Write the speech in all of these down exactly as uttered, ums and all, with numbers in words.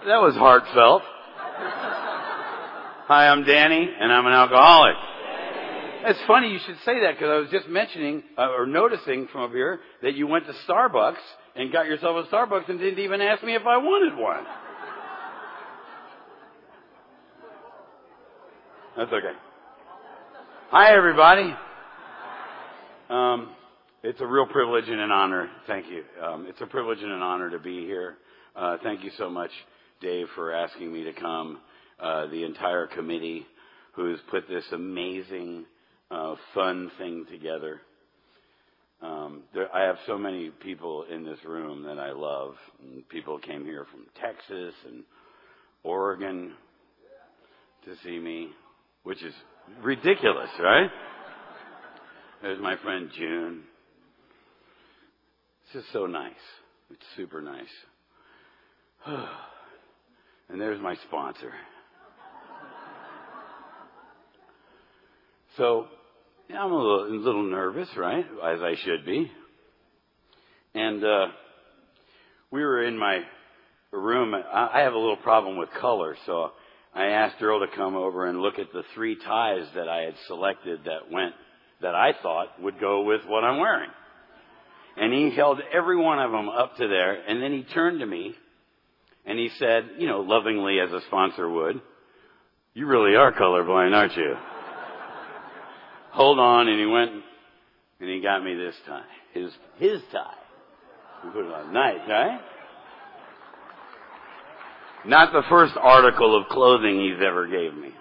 That was heartfelt. Hi, I'm Danny, and I'm an alcoholic. It's funny you should say that because I was just mentioning uh, or noticing from up here that you went to Starbucks and got yourself a Starbucks and didn't even ask me if I wanted one. That's okay. Hi, everybody. Um, it's a real privilege and an honor. Thank you. Um, it's a privilege and an honor to be here. Uh, thank you so much, Dave, for asking me to come. Uh, the entire committee who's put this amazing, uh, fun thing together. Um, there, I have so many people in this room that I love. And people came here from Texas and Oregon to see me, which is ridiculous, right? There's my friend June. It's just so nice. It's super nice. And there's my sponsor. So, yeah, I'm a little, a little nervous, right? As I should be. And uh, we were in my room. I, I have a little problem with color, so I asked Earl to come over and look at the three ties that I had selected that went, that I thought would go with what I'm wearing. And he held every one of them up to there, and then he turned to me, and he said, you know, lovingly as a sponsor would, "You really are colorblind, aren't you?" Hold on, and he went, and he got me this tie. His, his tie. He put it on. Nice, right? Not the first article of clothing he's ever gave me.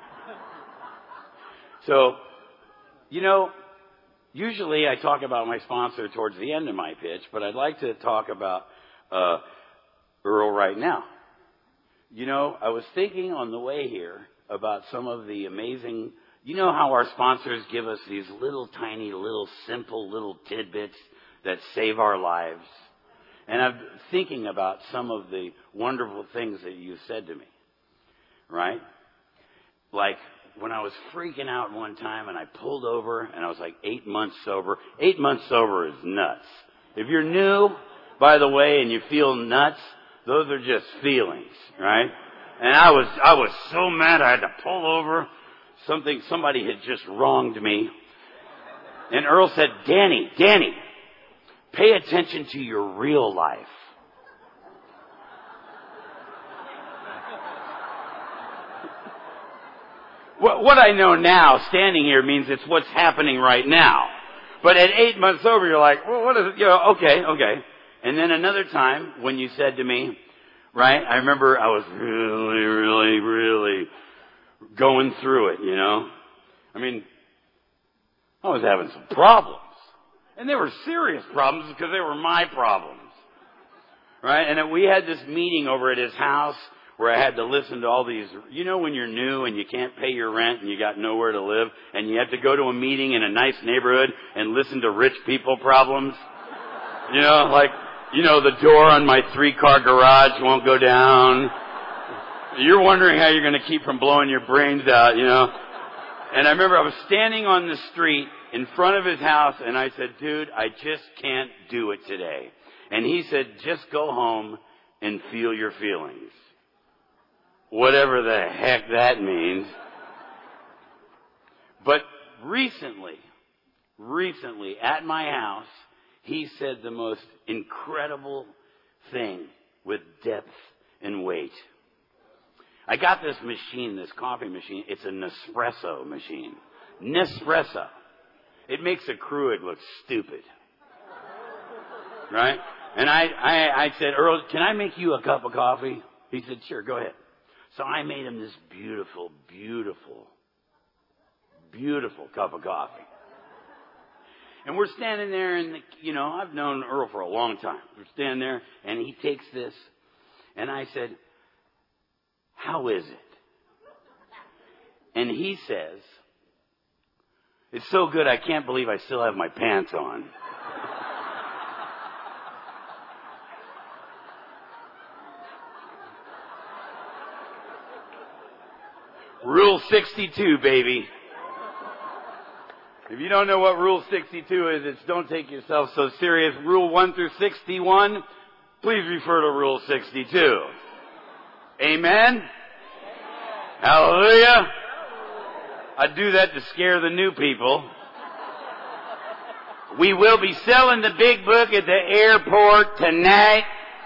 So, you know, usually I talk about my sponsor towards the end of my pitch, but I'd like to talk about uh, Earl right now. You know, I was thinking on the way here about some of the amazing... You know how our sponsors give us these little tiny, little simple little tidbits that save our lives? And I'm thinking about some of the wonderful things that you said to me, right? Like when I was freaking out one time and I pulled over and I was like eight months sober. Eight months sober is nuts. If you're new, by the way, and you feel nuts, those are just feelings, right? And I was, I was so mad I had to pull over. Something, somebody had just wronged me. And Earl said, Danny, Danny, pay attention to your real life. What, what I know now, standing here, means it's what's happening right now. But at eight months over, you're like, well, what is it? You know, okay, okay. And then another time when you said to me, right, I remember I was really, really, really going through it, you know. I mean, I was having some problems. And they were serious problems because they were my problems. Right? And we had this meeting over at his house where I had to listen to all these, you know, when you're new and you can't pay your rent and you got nowhere to live and you have to go to a meeting in a nice neighborhood and listen to rich people problems. You know, like, you know, the door on my three-car garage won't go down. You're wondering how you're going to keep from blowing your brains out, you know. And I remember I was standing on the street in front of his house, and I said, dude, I just can't do it today. And he said, just go home and feel your feelings. Whatever the heck that means. But recently, recently at my house, he said the most incredible thing with depth and weight. I got this machine, this coffee machine. It's a Nespresso machine. Nespresso. It makes a Keurig look stupid. Right? And I, I, I said, Earl, can I make you a cup of coffee? He said, sure, go ahead. So I made him this beautiful, beautiful, beautiful cup of coffee. And we're standing there, and, you know, I've known Earl for a long time. We're standing there, and he takes this, and I said, how is it? And he says, it's so good I can't believe I still have my pants on. Rule sixty-two, baby. If you don't know what Rule sixty-two is, it's don't take yourself so serious. Rule one through sixty-one, please refer to Rule sixty-two. Amen? Hallelujah. I do that to scare the new people. We will be selling the big book at the airport tonight.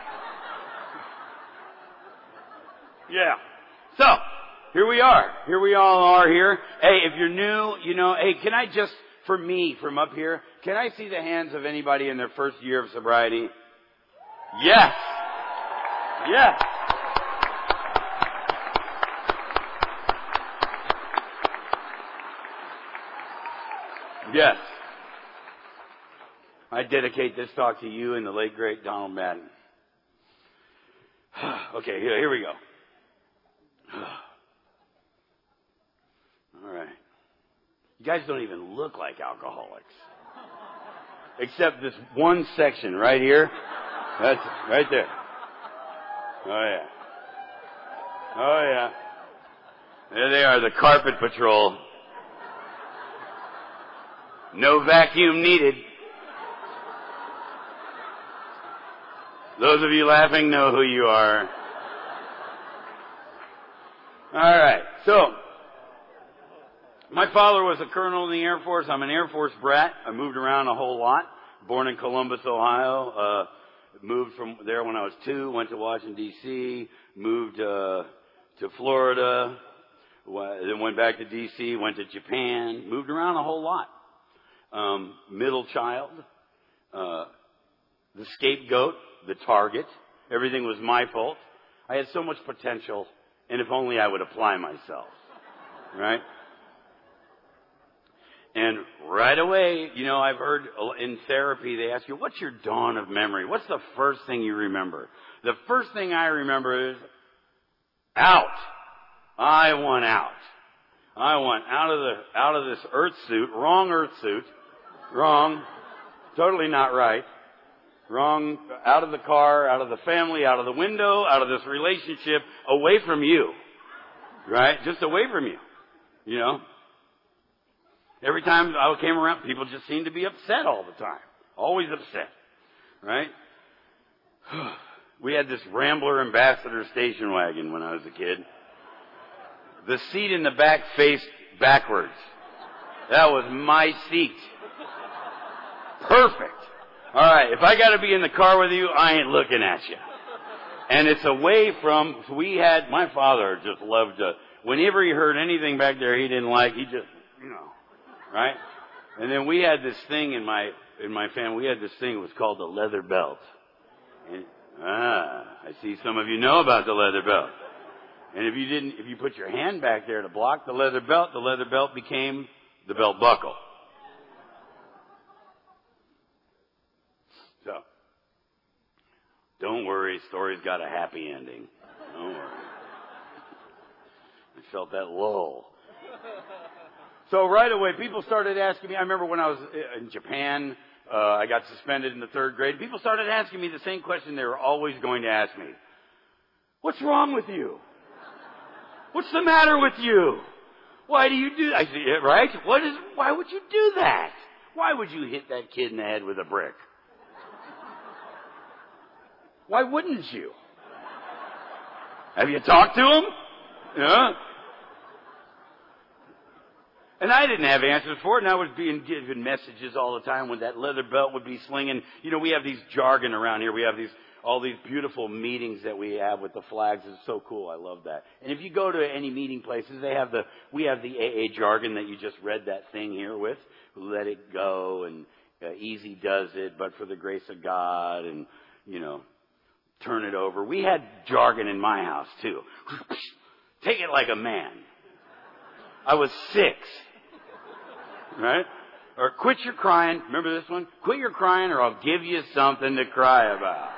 Yeah. So, here we are. Here we all are here. Hey, if you're new, you know, hey, can I just, for me, from up here, can I see the hands of anybody in their first year of sobriety? Yes. Yes. Yes. I dedicate this talk to you and the late, great Donald Madden. Okay, here, here we go. All right. You guys don't even look like alcoholics. Except this one section right here. That's right there. Oh, yeah. Oh, yeah. There they are, the carpet patrol. No vacuum needed. Those of you laughing know who you are. All right. So, my father was a colonel in the Air Force. I'm an Air Force brat. I moved around a whole lot. Born in Columbus, Ohio. Uh, moved from there when I was two. Went to Washington, D C Moved uh, to Florida. Then went back to D C Went to Japan. Moved around a whole lot. Um, middle child. Uh, the scapegoat. The target. Everything was my fault. I had so much potential, and if only I would apply myself. Right? And right away, you know, I've heard in therapy, they ask you, what's your dawn of memory? What's the first thing you remember? The first thing I remember is out. I want out. I want out of the, out of this earth suit, wrong earth suit, wrong, totally not right. Wrong, out of the car, out of the family, out of the window, out of this relationship, away from you. Right? Just away from you. You know? Every time I came around, people just seemed to be upset all the time. Always upset. Right? We had this Rambler Ambassador station wagon when I was a kid. The seat in the back faced backwards. That was my seat. Perfect. All right, if I got to be in the car with you, I ain't looking at you. And it's away from, we had, my father just loved to, whenever he heard anything back there he didn't like, he just, you know, right? And then we had this thing in my, in my family, we had this thing, it was called the leather belt. And, ah, I see some of you know about the leather belt. And if you didn't, if you put your hand back there to block the leather belt, the leather belt became the belt buckle. So, don't worry, story's got a happy ending. Don't worry. I felt that lull. So right away, people started asking me, I remember when I was in Japan, uh, I got suspended in the third grade. People started asking me the same question they were always going to ask me. What's wrong with you? What's the matter with you? Why do you do that? I said, yeah, right? What is, why would you do that? Why would you hit that kid in the head with a brick? Why wouldn't you? Have you talked to him? Yeah. And I didn't have answers for it, and I was being given messages all the time when that leather belt would be slinging. You know, we have these jargon around here. We have these, all these beautiful meetings that we have with the flags. It's so cool. I love that. And if you go to any meeting places, they have the, we have the A A jargon that you just read that thing here with. Let it go, and uh, easy does it, but for the grace of God, and, you know, turn it over. We had jargon in my house, too. Take it like a man. I was six. Right? Or quit your crying. Remember this one? Quit your crying or I'll give you something to cry about.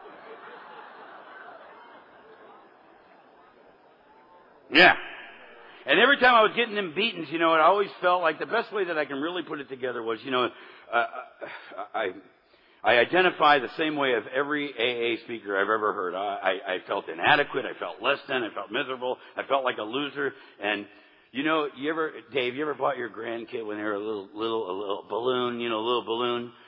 Yeah. And every time I was getting them beatings, you know, it always felt like the best way that I can really put it together was, you know, uh, I... I identify the same way of every A A speaker I've ever heard. I, I, I felt inadequate. I felt less than. I felt miserable. I felt like a loser. And, you know, you ever, Dave, you ever bought your grandkid when they were a little, little, a little balloon, you know, a little balloon?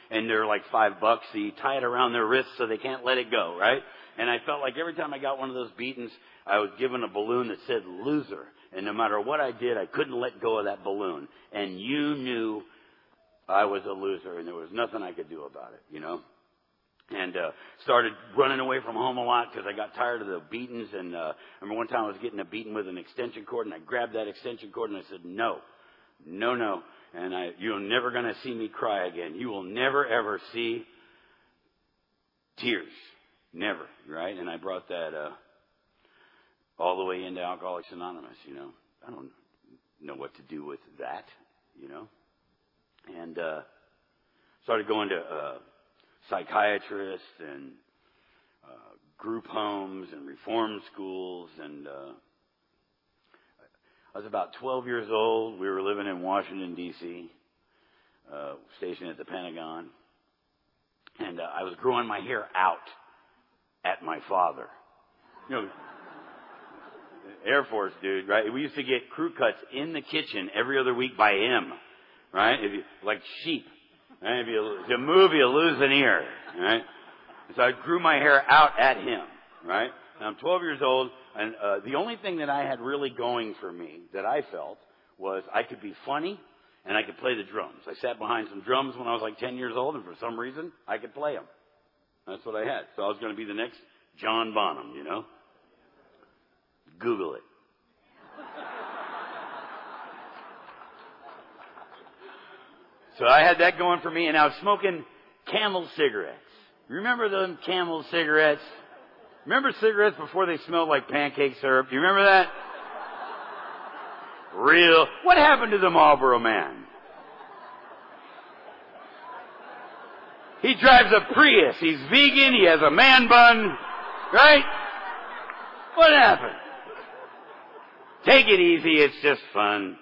and they're like five bucks, so you tie it around their wrists so they can't let it go, right? And I felt like every time I got one of those beatings, I was given a balloon that said loser. And no matter what I did, I couldn't let go of that balloon. And you knew I was a loser, and there was nothing I could do about it, you know? And uh started running away from home a lot because I got tired of the beatings. And uh I remember one time I was getting a beating with an extension cord, and I grabbed that extension cord and I said, no, no, no. And I, you're never going to see me cry again. You will never, ever see tears. Never, right? And I brought that uh all the way into Alcoholics Anonymous, you know. I don't know what to do with that, you know. And uh started going to uh psychiatrists and uh group homes and reform schools. And uh I was about twelve years old. We were living in Washington, D C, uh stationed at the Pentagon. And uh, I was growing my hair out at my father. You know, Air Force dude, right? We used to get crew cuts in the kitchen every other week by him, right? If you, like sheep. Right? If, you, if you move, you lose an ear, right? So I grew my hair out at him, right? And I'm twelve years old, and uh, the only thing that I had really going for me that I felt was I could be funny and I could play the drums. I sat behind some drums when I was like ten years old, and for some reason, I could play them. That's what I had. So I was going to be the next John Bonham, you know? Google it. So I had that going for me, and I was smoking Camel cigarettes. Remember them Camel cigarettes? Remember cigarettes before they smelled like pancake syrup? Do you remember that? Real. What happened to the Marlboro Man? He drives a Prius. He's vegan. He has a man bun. Right? What happened? Take it easy. It's just fun.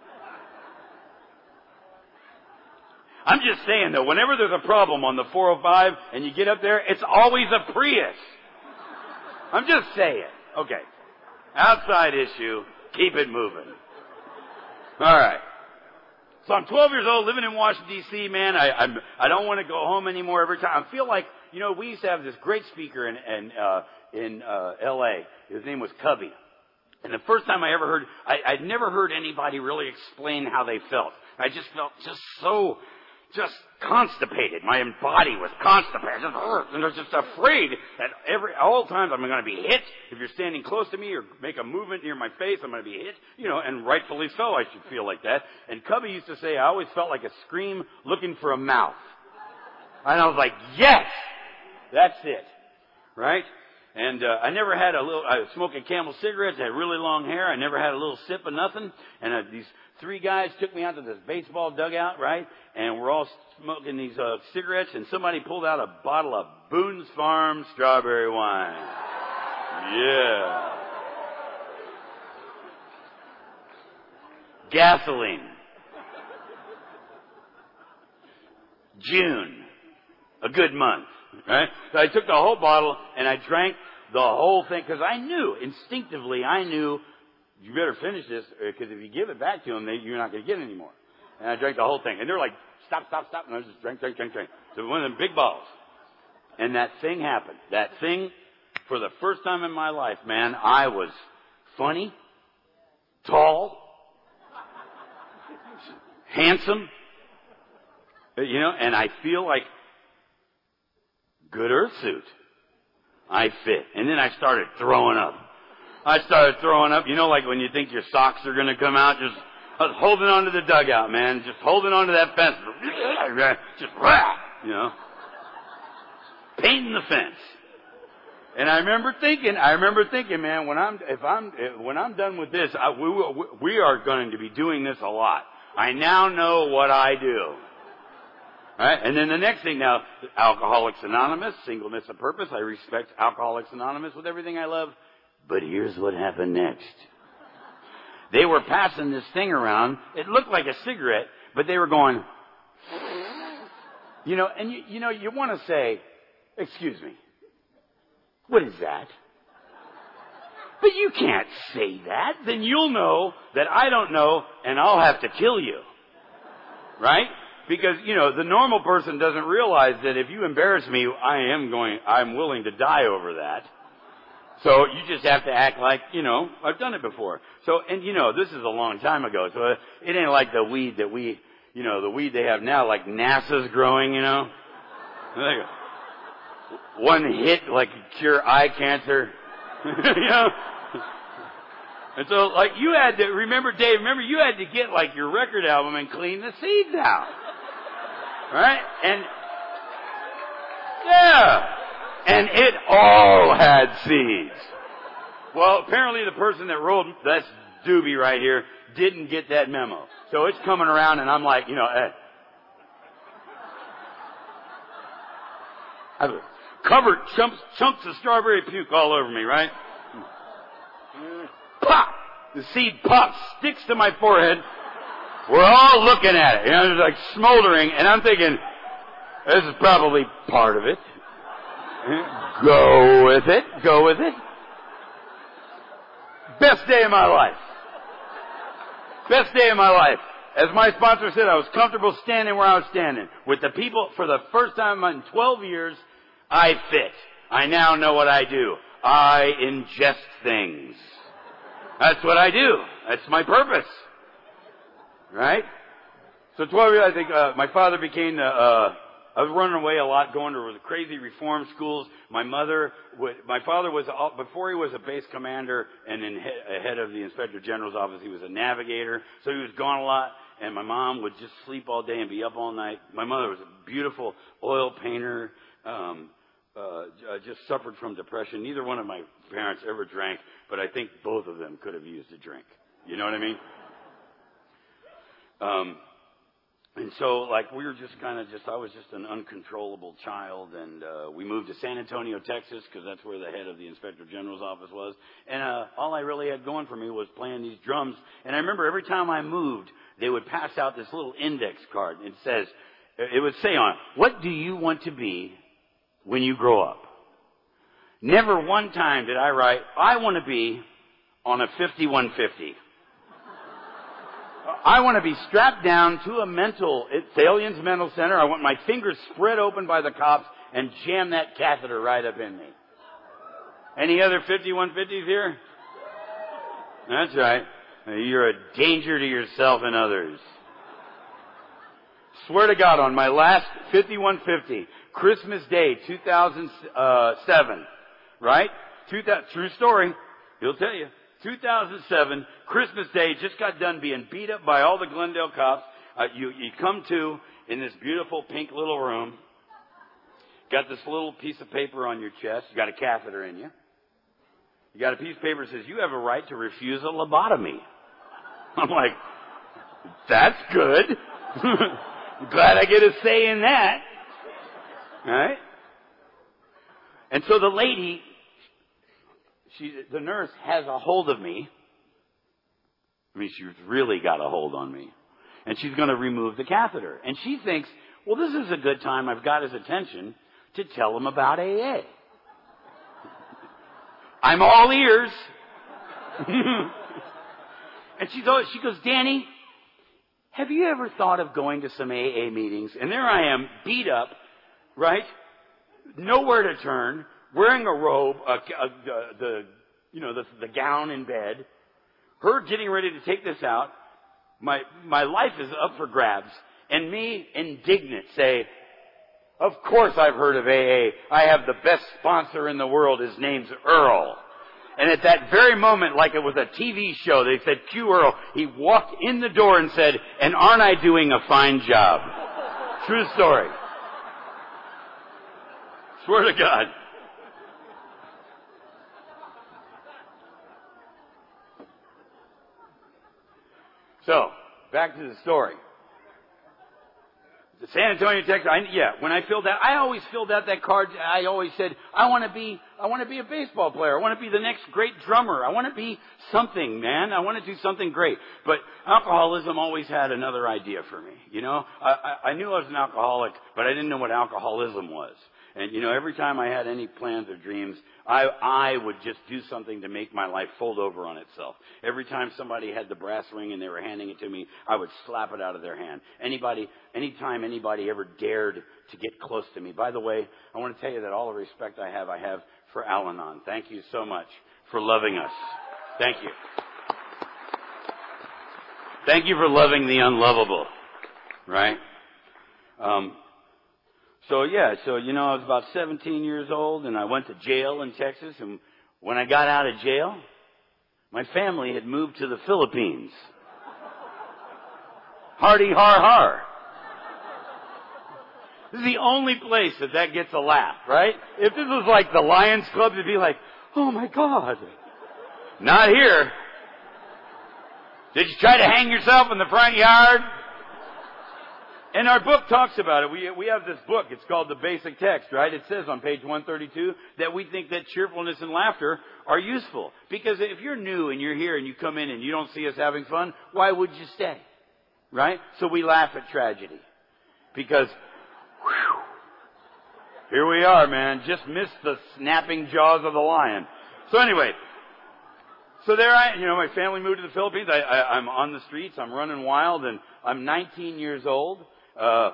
I'm just saying, though, whenever there's a problem on the four oh five and you get up there, it's always a Prius. I'm just saying. Okay. Outside issue. Keep it moving. All right. So I'm twelve years old, living in Washington, D C, man. I I'm, I don't want to go home anymore every time. I feel like, you know, we used to have this great speaker in, in, uh, in uh, L A His name was Cubby. And the first time I ever heard, I, I'd never heard anybody really explain how they felt. I just felt just so, just constipated. My body was constipated. Just hurt. And I was just afraid that every, all times I'm going to be hit. If you're standing close to me or make a movement near my face, I'm going to be hit. You know, and rightfully so, I should feel like that. And Cubby used to say, I always felt like a scream looking for a mouth. And I was like, yes! That's it. Right? And uh, I never had a little, I was smoking Camel cigarettes, I had really long hair, I never had a little sip of nothing. And uh, these three guys took me out to this baseball dugout, right? And we're all smoking these uh, cigarettes, and somebody pulled out a bottle of Boone's Farm strawberry wine. Yeah. Gasoline. June. A good month. Right? So I took the whole bottle and I drank the whole thing because I knew, instinctively, I knew you better finish this because if you give it back to them, they, you're not going to get it anymore. And I drank the whole thing. And they're like, stop, stop, stop. And I just drank, drank, drank, drank. So one of them big bottles. And that thing happened. That thing, for the first time in my life, man, I was funny, tall, handsome, you know, and I feel like good earth suit. I fit. And then I started throwing up. I started throwing up. You know, like when you think your socks are going to come out, just, I was holding on to the dugout, man. Just holding on to that fence. Just, you know, painting the fence. And I remember thinking, I remember thinking, man, when I'm, if I'm, when I'm done with this, I, we, we are going to be doing this a lot. I now know what I do. Right? And then the next thing now, Alcoholics Anonymous, singleness of purpose. I respect Alcoholics Anonymous with everything I love. But here's what happened next. They were passing this thing around. It looked like a cigarette, but they were going, you know, and you, you know, you want to say, excuse me, what is that? But you can't say that. Then you'll know that I don't know, and I'll have to kill you. Right? Because, you know, the normal person doesn't realize that if you embarrass me, I am going, I'm willing to die over that. So you just have to act like, you know, I've done it before. So, and you know, this is a long time ago, so it ain't like the weed that we, you know, the weed they have now, like NASA's growing, you know. Like one hit, like cure eye cancer, you know. And so, like, you had to, remember, Dave, remember, you had to get, like, your record album and clean the seeds out. Right? And, yeah. And it all had seeds. Well, apparently the person that wrote, that's Doobie right here, didn't get that memo. So it's coming around and I'm like, you know, eh. I've covered chunks, chunks of strawberry puke all over me, right? Pop! The seed pops, sticks to my forehead. We're all looking at it. You know, it's like smoldering, and I'm thinking, this is probably part of it. Go with it. Go with it. Best day of my life. Best day of my life. As my sponsor said, I was comfortable standing where I was standing. With the people, for the first time in twelve years, I fit. I now know what I do. I ingest things. That's what I do. That's my purpose. Right? So twelve years, I think, uh, my father became, uh, uh, I was running away a lot, going to crazy reform schools. My mother would, my father was, before he was a base commander and in head, head of the Inspector General's office, he was a navigator. So he was gone a lot, and my mom would just sleep all day and be up all night. My mother was a beautiful oil painter, um, uh, just suffered from depression. Neither one of my parents ever drank, but I think both of them could have used a drink. You know what I mean? Um, and so, like, we were just kind of just, I was just an uncontrollable child, and uh, we moved to San Antonio, Texas, because that's where the head of the Inspector General's office was. And uh, all I really had going for me was playing these drums. And I remember every time I moved, they would pass out this little index card. It says, it would say on it, what do you want to be when you grow up? Never one time did I write, I want to be on a fifty-one fifty. I want to be strapped down to a mental, it's Aliens Mental Center. I want my fingers spread open by the cops and jam that catheter right up in me. Any other fifty-one fifties here? That's right. You're a danger to yourself and others. Swear to God, on my last fifty-one fifty, Christmas Day, two thousand seven, right? Two thousand, true story. He'll tell you. two thousand seven, Christmas Day, just got done being beat up by all the Glendale cops. Uh, you, you come to in this beautiful pink little room. Got this little piece of paper on your chest. You got a catheter in you. You got a piece of paper that says, you have a right to refuse a lobotomy. I'm like, that's good. Glad I get a say in that. Right? And so the lady, she, the nurse has a hold of me. I mean, she's really got a hold on me. And she's going to remove the catheter. And she thinks, well, this is a good time. I've got his attention to tell him about A A. I'm all ears. And she's always, she goes, Danny, have you ever thought of going to some A A meetings? And there I am, beat up, right? Nowhere to turn, wearing a robe, a, a, a, the, you know, the, the gown in bed. Her getting ready to take this out. My, my life is up for grabs. And me, indignant, say, of course I've heard of A A. I have the best sponsor in the world. His name's Earl. And at that very moment, like it was a T V show, they said, cue Earl. He walked in the door and said, and aren't I doing a fine job? True story. Swear to God. So, back to the story. The San Antonio, Texas. I, yeah, when I filled out, I always filled out that card. I always said, I want to be, I want to be a baseball player. I want to be the next great drummer. I want to be something, man. I want to do something great. But alcoholism always had another idea for me. You know, I, I, I knew I was an alcoholic, but I didn't know what alcoholism was. And, you know, every time I had any plans or dreams, I, I would just do something to make my life fold over on itself. Every time somebody had the brass ring and they were handing it to me, I would slap it out of their hand. Anybody, anytime anybody ever dared to get close to me. By the way, I want to tell you that all the respect I have, I have for Al-Anon. Thank you so much for loving us. Thank you. Thank you for loving the unlovable. Right? Um, So yeah, so you know, I was about seventeen years old and I went to jail in Texas, and when I got out of jail, my family had moved to the Philippines. Hardy har har. This is the only place that that gets a laugh, right? If this was like the Lions Club, it'd be like, oh my God. Not here. Did you try to hang yourself in the front yard? And our book talks about it. We we have this book. It's called The Basic Text, right? It says on page one thirty-two that we think that cheerfulness and laughter are useful. Because if you're new and you're here and you come in and you don't see us having fun, why would you stay? Right? So we laugh at tragedy. Because, whew, here we are, man. Just missed the snapping jaws of the lion. So anyway, so there I, you know, my family moved to the Philippines. I, I, I'm on the streets. I'm running wild, and I'm nineteen years old. Uh, uh,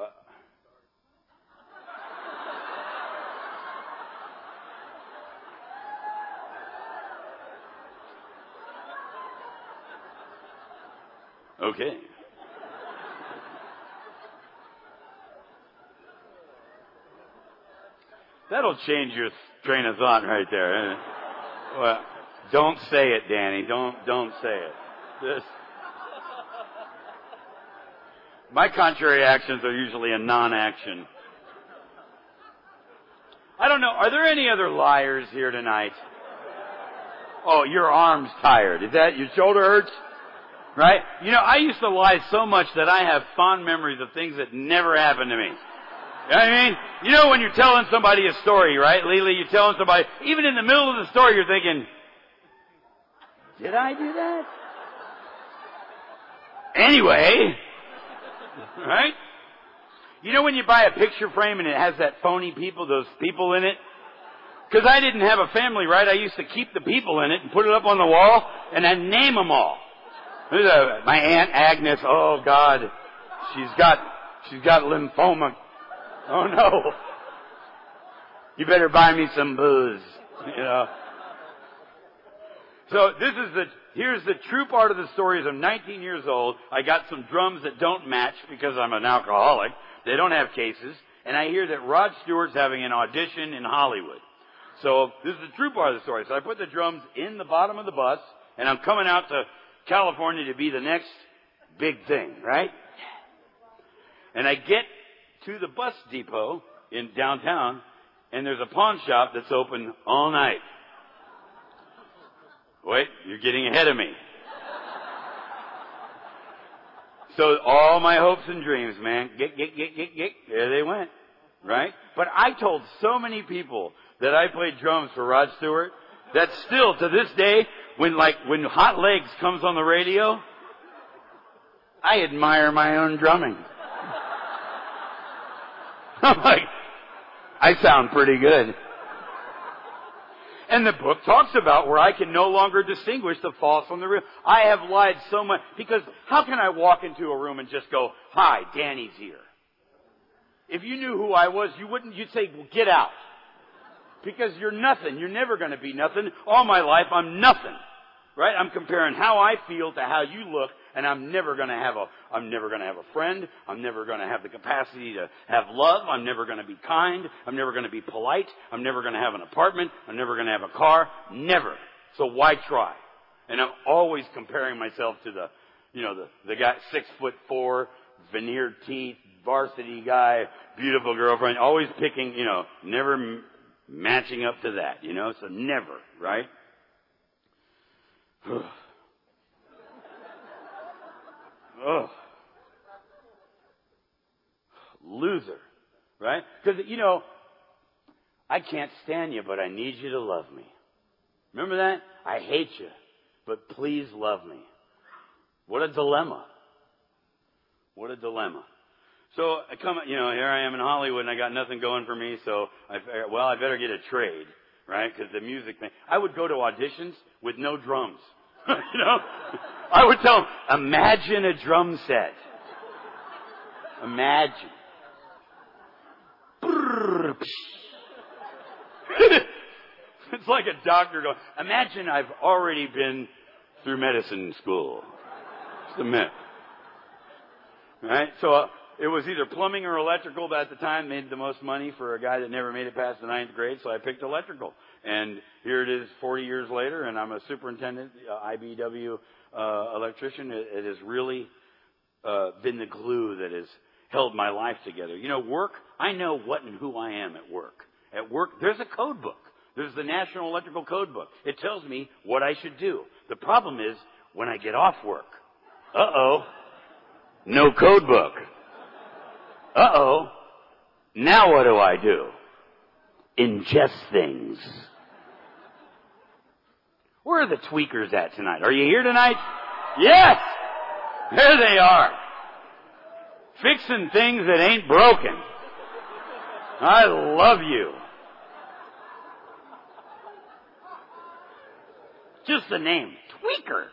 okay. That'll change your train of thought right there. Well, don't say it, Danny. Don't don't say it. This, my contrary actions are usually a non-action. I don't know. Are there any other liars here tonight? Oh, your arm's tired. Is that your shoulder hurts? Right? You know, I used to lie so much that I have fond memories of things that never happened to me. You know what I mean? You know when you're telling somebody a story, right? Lily, you're telling somebody, even in the middle of the story, you're thinking, did I do that? Anyway, right? You know when you buy a picture frame and it has that phony people, those people in it? Because I didn't have a family, right? I used to keep the people in it and put it up on the wall and I'd name them all. There's a, my Aunt Agnes, oh God, she's got, she's got lymphoma. Oh no. You better buy me some booze, you know. So this is the, here's the true part of the story is I'm nineteen years old. I got some drums that don't match because I'm an alcoholic. They don't have cases. And I hear that Rod Stewart's having an audition in Hollywood. So this is the true part of the story. So I put the drums in the bottom of the bus and I'm coming out to California to be the next big thing, right? And I get to the bus depot in downtown and there's a pawn shop that's open all night. Wait, you're getting ahead of me. So all my hopes and dreams, man, get, get, get, get, get, there they went, right? But I told so many people that I played drums for Rod Stewart that still to this day, when like, when Hot Legs comes on the radio, I admire my own drumming. I'm like, I sound pretty good. And the book talks about where I can no longer distinguish the false from the real. I have lied so much, because how can I walk into a room and just go, hi, Danny's here? If you knew who I was, you wouldn't, you'd say, well, get out. Because you're nothing. You're never going to be nothing. All my life, I'm nothing. Right? I'm comparing how I feel to how you look, and I'm never going to have a, I'm never going to have a friend. I'm never going to have the capacity to have love. I'm never going to be kind. I'm never going to be polite. I'm never going to have an apartment. I'm never going to have a car. Never. So why try? And I'm always comparing myself to the, you know, the, the guy, six foot four, veneered teeth, varsity guy, beautiful girlfriend, always picking, you know, never m- matching up to that, you know, so never, right? Oh. Loser. Right? Because, you know, I can't stand you, but I need you to love me. Remember that? I hate you, but please love me. What a dilemma. What a dilemma. So I come, you know, here I am in Hollywood and I got nothing going for me. So I, well, I better get a trade, right? Because the music thing. I would go to auditions with no drums. you know, I would tell them, imagine a drum set. Imagine. It's like a doctor going, imagine I've already been through medicine school. Just a minute. Right? So uh, it was either plumbing or electrical. At the time, made the most money for a guy that never made it past the ninth grade, so I picked electrical. And here it is forty years later, and I'm a superintendent, uh, I B W uh, electrician. It, it has really uh, been the glue that has held my life together. You know, work, I know what and who I am at work. At work, there's a code book. There's the National Electrical Code Book. It tells me what I should do. The problem is, when I get off work, uh-oh, no code book. Uh-oh, now what do I do? Ingest things. Where are the tweakers at tonight? Are you here tonight? Yes! There they are. Fixing things that ain't broken. I love you. Just the name, tweaker.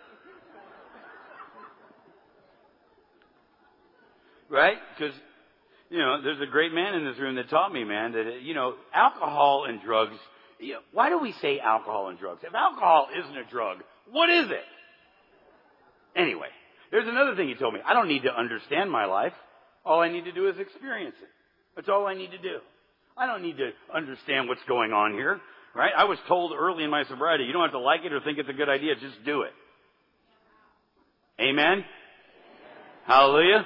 Right? Because, you know, there's a great man in this room that taught me, man, that, you know, alcohol and drugs, you know, why do we say alcohol and drugs? If alcohol isn't a drug, what is it? Anyway, there's another thing he told me. I don't need to understand my life. All I need to do is experience it. That's all I need to do. I don't need to understand what's going on here. Right? I was told early in my sobriety, you don't have to like it or think it's a good idea, just do it. Amen? Amen. Hallelujah?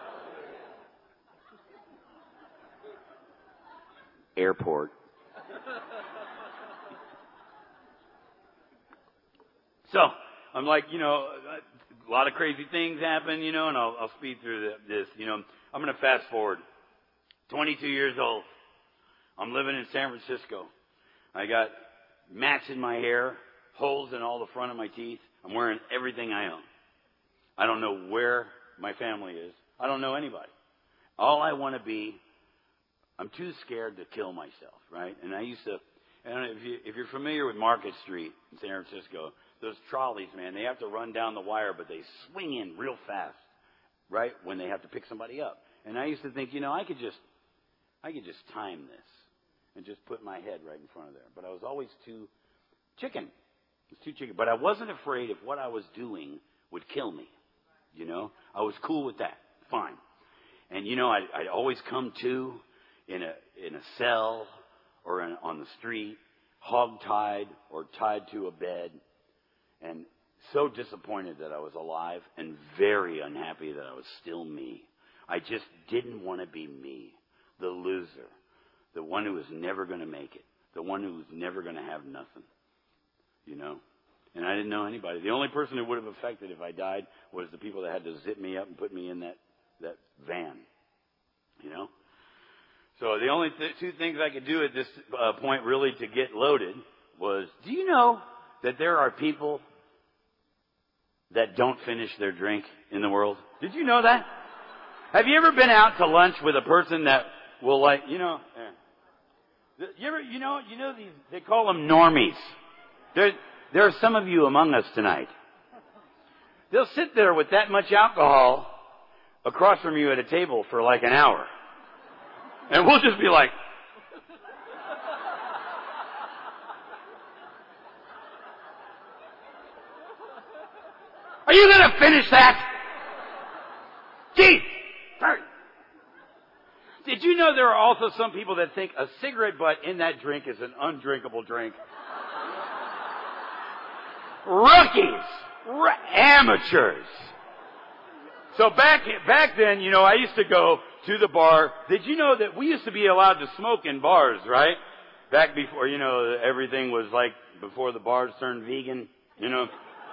Airport. So, I'm like, you know, a lot of crazy things happen, you know, and I'll, I'll speed through this, you know. I'm going to fast forward. twenty-two years old. I'm living in San Francisco. I got mats in my hair, holes in all the front of my teeth. I'm wearing everything I own. I don't know where my family is. I don't know anybody. All I want to be, I'm too scared to kill myself, right? And I used to, and if, you, if you're familiar with Market Street in San Francisco, those trolleys, man, they have to run down the wire, but they swing in real fast, right, when they have to pick somebody up. And I used to think, you know, I could just, I could just time this. And just put my head right in front of there. But I was always too chicken. I was too chicken. But I wasn't afraid if what I was doing would kill me. You know? I was cool with that. Fine. And, you know, I'd, I'd always come to in a in a cell or in, on the street, hog-tied or tied to a bed. And so disappointed that I was alive and very unhappy that I was still me. I just didn't want to be me, the loser. The one who was never going to make it. The one who was never going to have nothing. You know? And I didn't know anybody. The only person who would have affected if I died was the people that had to zip me up and put me in that, that van. You know? So the only th- two things I could do at this uh, point really to get loaded was, do you know that there are people that don't finish their drink in the world? Did you know that? Have you ever been out to lunch with a person that will, like, you know, eh. you ever, you know, you know these, they call them normies. There, there are some of you among us tonight. They'll sit there with that much alcohol across from you at a table for like an hour. And we'll just be like, are you going to finish that? Gee, hurry. Did you know there are also some people that think a cigarette butt in that drink is an undrinkable drink? Rookies! R- amateurs! So back back then, you know, I used to go to the bar. Did you know that we used to be allowed to smoke in bars, right? Back before, you know, everything was like before the bars turned vegan, you know.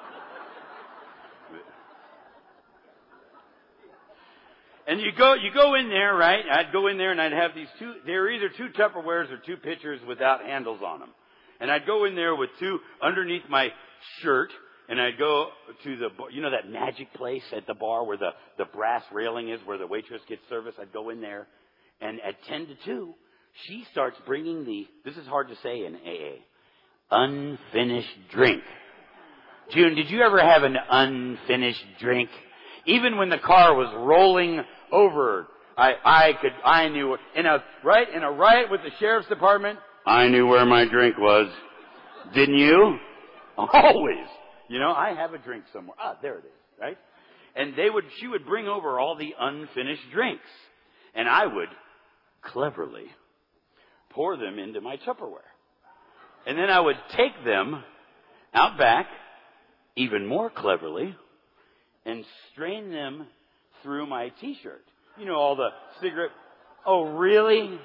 And you go, you go in there, right? I'd go in there and I'd have these two, they were either two Tupperwares or two pitchers without handles on them. And I'd go in there with two underneath my shirt, and I'd go to the, you know, that magic place at the bar where the, the brass railing is, where the waitress gets service. I'd go in there, and at ten to two, she starts bringing the, this is hard to say in A A, unfinished drink. June, did you ever have an unfinished drink? Even when the car was rolling over, I, I could, I knew, in a, right, in a riot with the sheriff's department, I knew where my drink was. Didn't you? Always. You know, I have a drink somewhere. Ah, there it is, right? And they would, she would bring over all the unfinished drinks. And I would cleverly pour them into my Tupperware. And then I would take them out back, even more cleverly, and strain them through my T-shirt. You know, all the cigarette... Oh, really?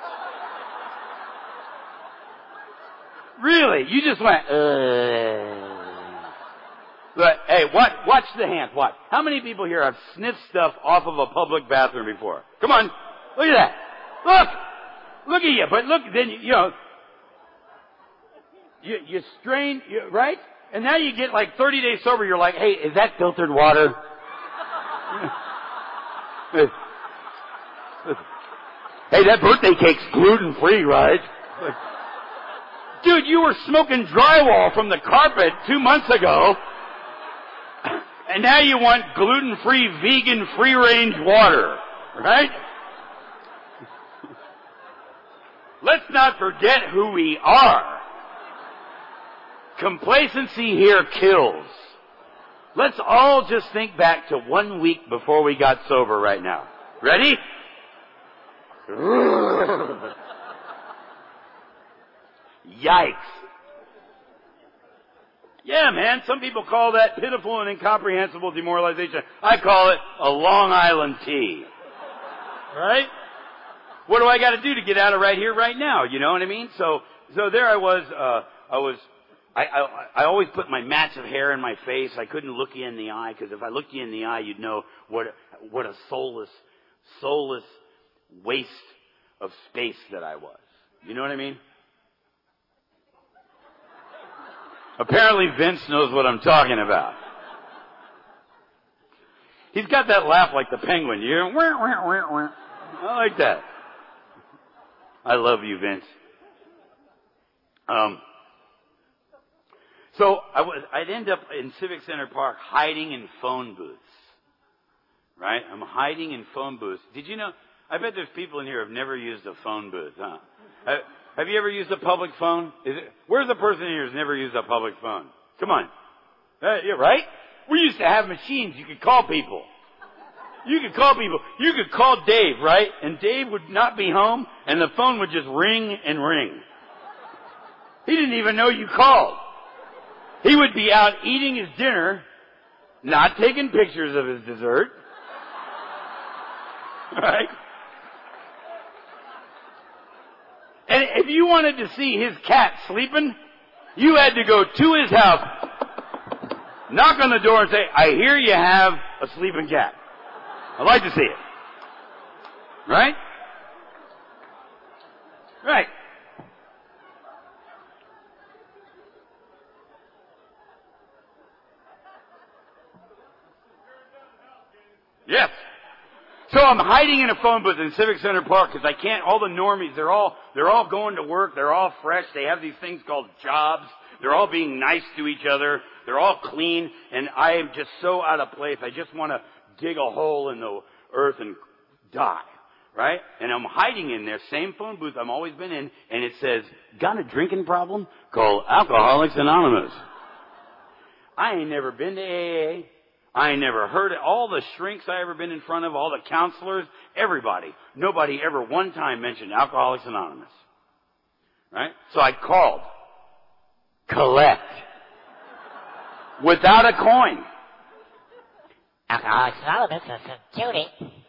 Really? You just went... Uh... But, hey, what? Watch the hand. Watch. How many people here have sniffed stuff off of a public bathroom before? Come on. Look at that. Look! Look at you. But look, then, you, you know... You, you strain, you, right? And now you get like thirty days sober, you're like, hey, is that filtered water? Hey, that birthday cake's gluten-free, right? Dude, you were smoking drywall from the carpet two months ago, and now you want gluten-free, vegan, free-range water, right? Let's not forget who we are. Complacency here kills. Let's all just think back to one week before we got sober right now. Ready? Yikes. Yeah, man, some people call that pitiful and incomprehensible demoralization. I call it a Long Island tea. Right? What do I got to do to get out of right here, right now? You know what I mean? So, so there I was, uh, I was, I, I, I always put my mats of hair in my face. I couldn't look you in the eye, because if I looked you in the eye, you'd know what, what a soulless, soulless waste of space that I was. You know what I mean? Apparently Vince knows what I'm talking about. He's got that laugh like the penguin. You hear? Wah, wah, wah, wah. I like that. I love you, Vince. Um, so I was, I'd end up in Civic Center Park hiding in phone booths. Right? I'm hiding in phone booths. Did you know? I bet there's people in here who have never used a phone booth, huh? Have, have you ever used a public phone? Is it, where's the person in here who's never used a public phone? Come on. Uh, yeah, right? We used to have machines. You could call people. You could call people. You could call Dave, right? And Dave would not be home, and the phone would just ring and ring. He didn't even know you called. He would be out eating his dinner, not taking pictures of his dessert. Right? And if you wanted to see his cat sleeping, you had to go to his house, knock on the door and say, I hear you have a sleeping cat. I'd like to see it. Right? Right. Yes. So I'm hiding in a phone booth in Civic Center Park because I can't, all the normies, they're all, they're all going to work, they're all fresh, they have these things called jobs, they're all being nice to each other, they're all clean, and I am just so out of place, I just want to dig a hole in the earth and die, right? And I'm hiding in there, same phone booth I've always been in, and it says, got a drinking problem? Call Alcoholics Anonymous. I ain't never been to A A. I never heard it. All the shrinks I ever been in front of, all the counselors, everybody. Nobody ever one time mentioned Alcoholics Anonymous. Right? So I called. Collect. Without a coin. Alcoholics Anonymous is a cutie.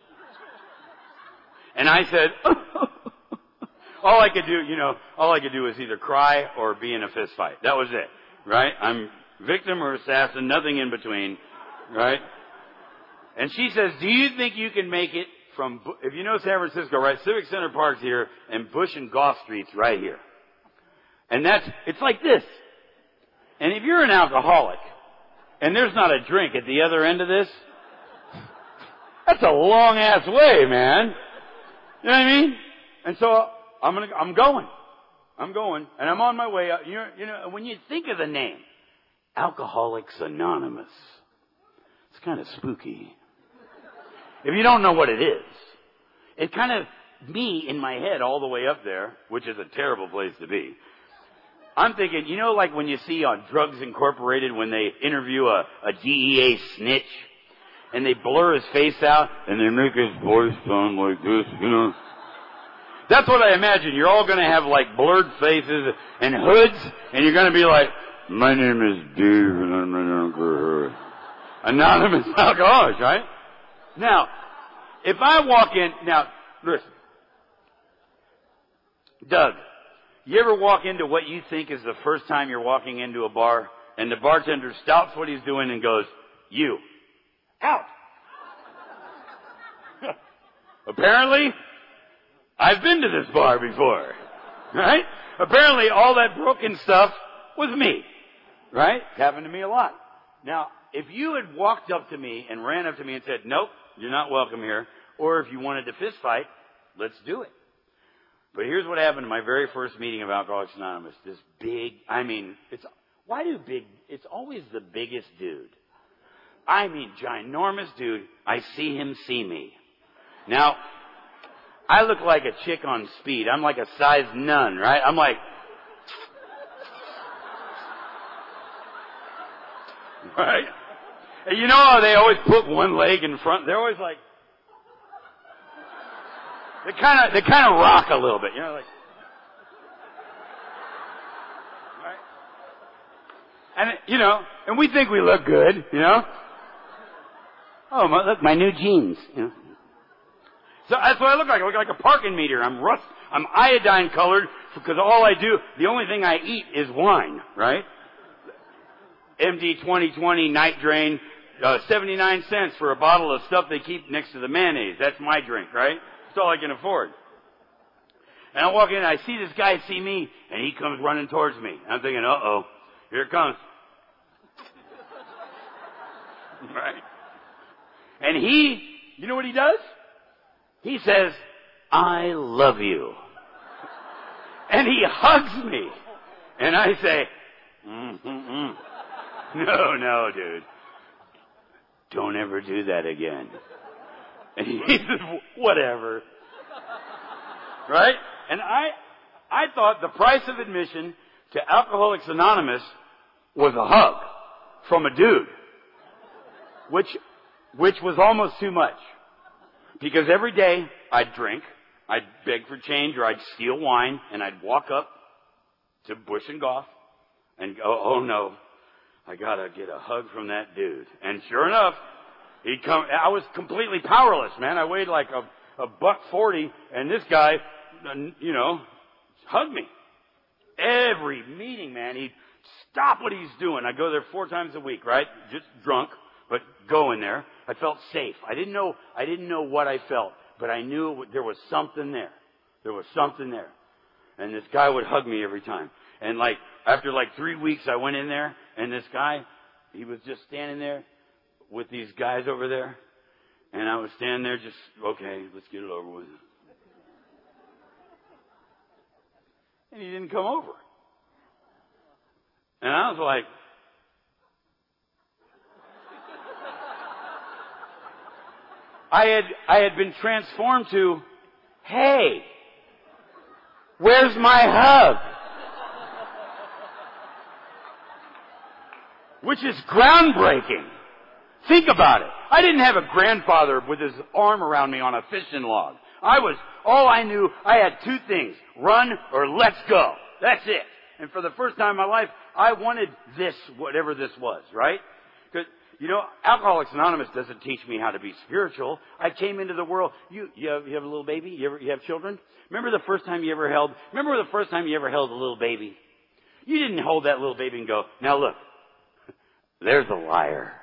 And I said, all I could do, you know, all I could do was either cry or be in a fist fight. That was it. Right? I'm victim or assassin, nothing in between. Right? And she says, do you think you can make it from, if you know San Francisco, right, Civic Center Park's here, and Bush and Gough Street's right here. And that's, it's like this. And if you're an alcoholic, and there's not a drink at the other end of this, that's a long ass way, man. You know what I mean? And so I'm gonna, I'm going. I'm going. And I'm on my way up. You know, you know, when you think of the name, Alcoholics Anonymous, it's kind of spooky. If you don't know what it is, it kind of, me in my head all the way up there, which is a terrible place to be. I'm thinking, you know, like when you see on Drugs Incorporated when they interview a, a D E A snitch and they blur his face out and they make his voice sound like this, you know. That's what I imagine. You're all going to have like blurred faces and hoods and you're going to be like, my name is Dave and I'm an alcoholic. Anonymous alcoholics, right? Now, if I walk in, now, listen. Doug, you ever walk into what you think is the first time you're walking into a bar and the bartender stops what he's doing and goes, you, out. Apparently, I've been to this bar before, right? Apparently all that broken stuff was me, right? It's happened to me a lot. Now, if you had walked up to me and ran up to me and said, nope, you're not welcome here, or if you wanted to fist fight, let's do it. But here's what happened in my very first meeting of Alcoholics Anonymous. This big, I mean, it's, why do big, it's always the biggest dude. I mean, ginormous dude. I see him see me. Now, I look like a chick on speed. I'm like a size none, right? I'm like, right? And you know how they always put one leg in front? They're always like, They kind of, they kind of rock a little bit, you know, like, right? And, you know, and we think we look good, you know? Oh, my, look, my new jeans, you know? So that's what I look like. I look like a parking meter. I'm rust, I'm iodine colored because all I do, the only thing I eat is wine, right? M D twenty twenty night drain, uh, seventy-nine cents for a bottle of stuff they keep next to the mayonnaise. That's my drink, right? That's all I can afford. And I walk in and I see this guy see me and he comes running towards me. I'm thinking, uh-oh, here it comes. Right? And he, you know what he does? He says, I love you. And he hugs me. And I say, mm-mm-mm. No, no, dude. Don't ever do that again. And he says, whatever. Right? And I, I thought the price of admission to Alcoholics Anonymous was a hug from a dude. Which, which was almost too much. Because every day I'd drink, I'd beg for change, or I'd steal wine, and I'd walk up to Bush and Goff and go, oh no, I gotta get a hug from that dude. And sure enough, he'd come, I was completely powerless, man. I weighed like a, a buck forty, and this guy, you know, hugged me. Every meeting, man, he'd stop what he's doing. I'd go there four times a week, right? Just drunk, but go in there. I felt safe. I didn't know, I didn't know what I felt, but I knew there was something there. There was something there. And this guy would hug me every time. And like, after like three weeks, I went in there, and this guy, he was just standing there with these guys over there. And I was standing there just, okay, let's get it over with. And he didn't come over. And I was like, I had, I had been transformed to, hey, where's my hug? Which is groundbreaking. Think about it. I didn't have a grandfather with his arm around me on a fishing log. I was, all I knew, I had two things. Run or let's go. That's it. And for the first time in my life, I wanted this, whatever this was, right? Because, you know, Alcoholics Anonymous doesn't teach me how to be spiritual. I came into the world. You, you have, you have a little baby? You ever, you have children? Remember the first time you ever held, remember the first time you ever held a little baby? You didn't hold that little baby and go, now look, there's a liar.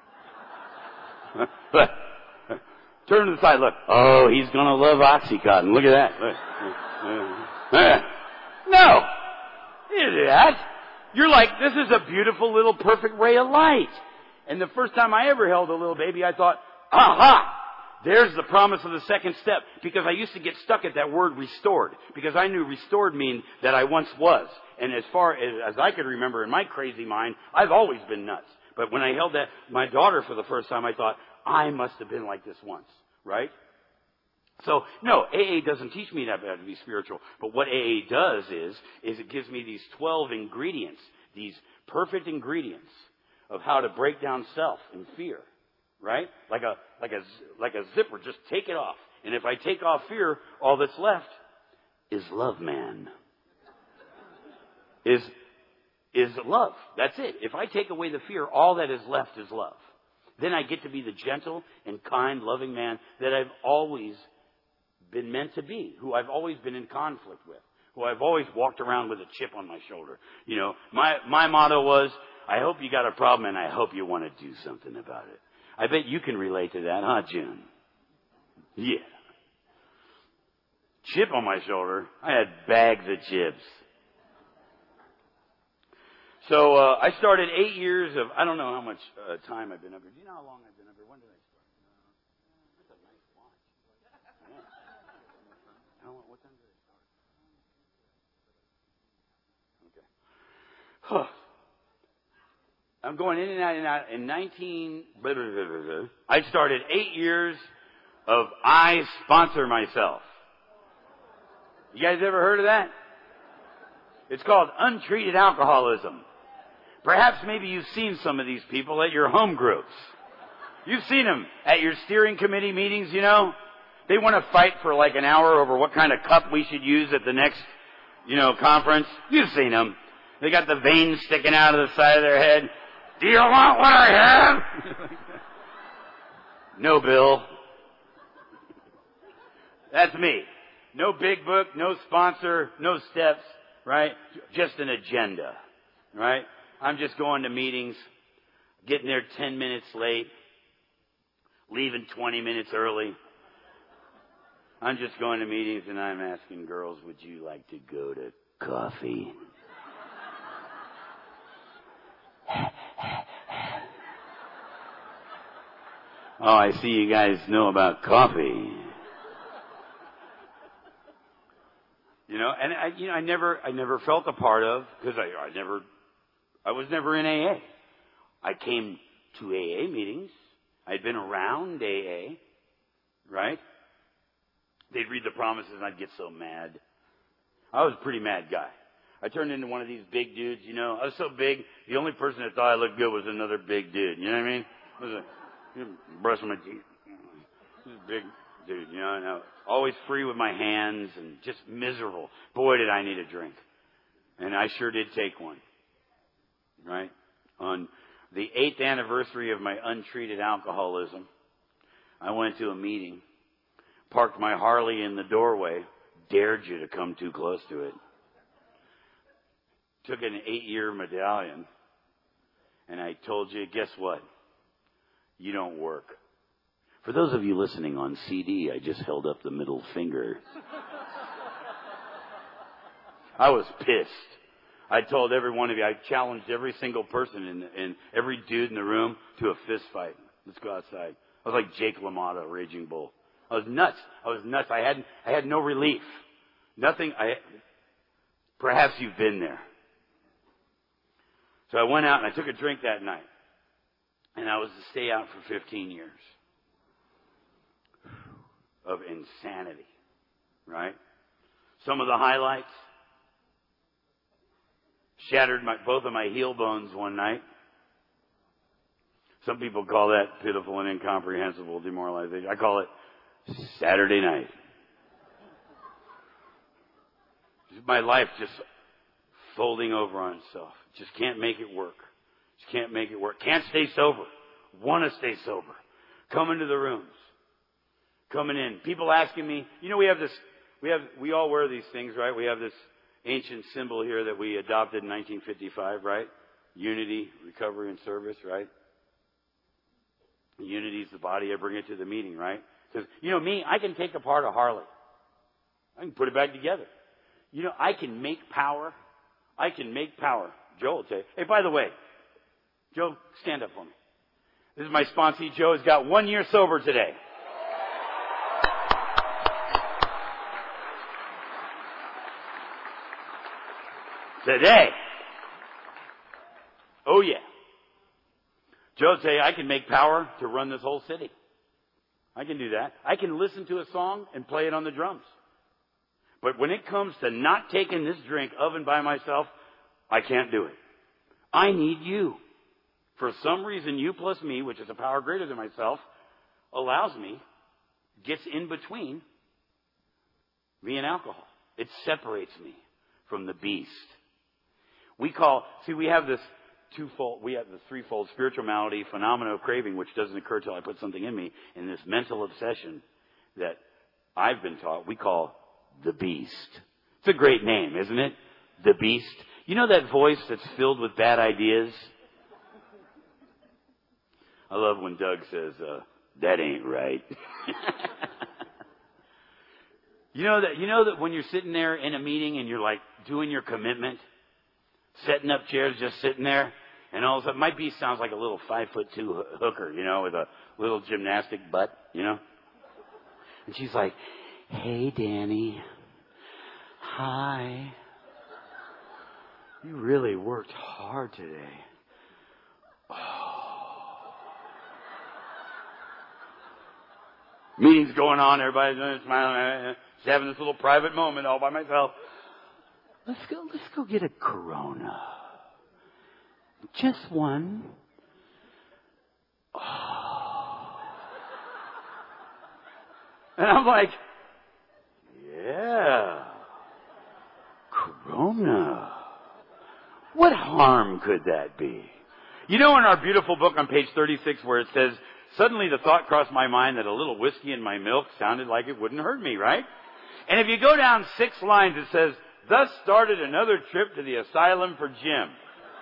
Look, turn to the side, look. Oh, he's gonna love Oxycontin. Look at that. Look. No. You didn't do that. You're like, this is a beautiful little perfect ray of light. And the first time I ever held a little baby, I thought, aha! There's the promise of the second step. Because I used to get stuck at that word restored. Because I knew restored mean that I once was. And as far as, as I could remember in my crazy mind, I've always been nuts. But when I held that, my daughter for the first time, I thought, I must have been like this once. Right? So, no, A A doesn't teach me that to be spiritual. But what A A does is, is it gives me these twelve ingredients. These perfect ingredients of how to break down self and fear. Right? Like a, like a, like a zipper. Just take it off. And if I take off fear, all that's left is love, man. Is, is love. That's it. If I take away the fear, all that is left is love. Then I get to be the gentle and kind, loving man that I've always been meant to be. Who I've always been in conflict with. Who I've always walked around with a chip on my shoulder. You know, my, my motto was, I hope you got a problem and I hope you want to do something about it. I bet you can relate to that, huh, June? Yeah. Chip on my shoulder. I had bags of chips. So uh, I started eight years of, I don't know how much uh, time I've been up here. Do you know how long I've been up here? When did I start? Uh, that's a nice watch. Yeah. How, what time did I start? Okay. Huh. I'm going in and out and out. In nineteen, blah, blah, blah, blah, blah, I started eight years of I sponsor myself. You guys ever heard of that? It's called untreated alcoholism. Perhaps maybe you've seen some of these people at your home groups. You've seen them at your steering committee meetings, you know. They want to fight for like an hour over what kind of cup we should use at the next, you know, conference. You've seen them. They got the veins sticking out of the side of their head. Do you want what I have? No, Bill. That's me. No big book, no sponsor, no steps, right? Just an agenda, right? I'm just going to meetings, getting there ten minutes late, leaving twenty minutes early. I'm just going to meetings and I'm asking girls, would you like to go to coffee? Oh, I see you guys know about coffee. You know, and I, you know, I never, I never felt a part of, because I, I never, I was never in A A. I came to A A meetings. I'd been around A A, right? They'd read the promises and I'd get so mad. I was a pretty mad guy. I turned into one of these big dudes, you know. I was so big, the only person that thought I looked good was another big dude. You know what I mean? I was like, brushing my teeth. This is a big dude, you know. And I was always free with my hands and just miserable. Boy, did I need a drink. And I sure did take one. Right? On the eighth anniversary of my untreated alcoholism, I went to a meeting, parked my Harley in the doorway, dared you to come too close to it. Took an eight-year medallion, and I told you, guess what? You don't work. For those of you listening on C D, I just held up the middle finger. I was pissed. I told every one of you, I challenged every single person and, and every dude in the room to a fist fight. Let's go outside. I was like Jake LaMotta, Raging Bull. I was nuts. I was nuts. I had, I had no relief. Nothing. I, perhaps you've been there. So I went out and I took a drink that night. And I was to stay out for fifteen years of insanity. Right? Some of the highlights. Shattered my, both of my heel bones one night. Some people call that pitiful and incomprehensible demoralization. I call it Saturday night. My life just folding over on itself. Just can't make it work. Just can't make it work. Can't stay sober. Want to stay sober. Coming to the rooms. Coming in. People asking me, you know, we have this, we have, we all wear these things, right? We have this ancient symbol here that we adopted in nineteen fifty-five, right? Unity, recovery, and service, right? Unity is the body. I bring it to the meeting, right? Because, you know, me, I can take apart a Harley. I can put it back together. You know, I can make power. I can make power. Joe will tell you. Hey, by the way, Joe, stand up for me. This is my sponsee, Joe. He's got one year sober today. Today. Oh, yeah. Joe will tell you, I can make power to run this whole city. I can do that. I can listen to a song and play it on the drums. But when it comes to not taking this drink of and by myself, I can't do it. I need you. For some reason, you plus me, which is a power greater than myself, allows me, gets in between me and alcohol. It separates me from the beast. We call, see, we have this twofold, we have the threefold spiritual malady, phenomena of craving, which doesn't occur till I put something in me, and this mental obsession that I've been taught we call the beast. It's a great name, isn't it? The beast. You know that voice that's filled with bad ideas? I love when Doug says, uh, that ain't right. You know that, you know that when you're sitting there in a meeting and you're like doing your commitment, setting up chairs, just sitting there, and all of a sudden, my beast sounds like a little five foot two hooker, you know, with a little gymnastic butt, you know? And she's like, hey, Danny. Hi. You really worked hard today. Oh. Meeting's going on, everybody's smiling. Just having this little private moment all by myself. Let's go, let's go get a Corona. Just one. Oh. And I'm like, yeah. Corona. What harm could that be? You know, in our beautiful book on page thirty-six where it says, suddenly the thought crossed my mind that a little whiskey in my milk sounded like it wouldn't hurt me, right? And if you go down six lines, it says, thus started another trip to the asylum for Jim.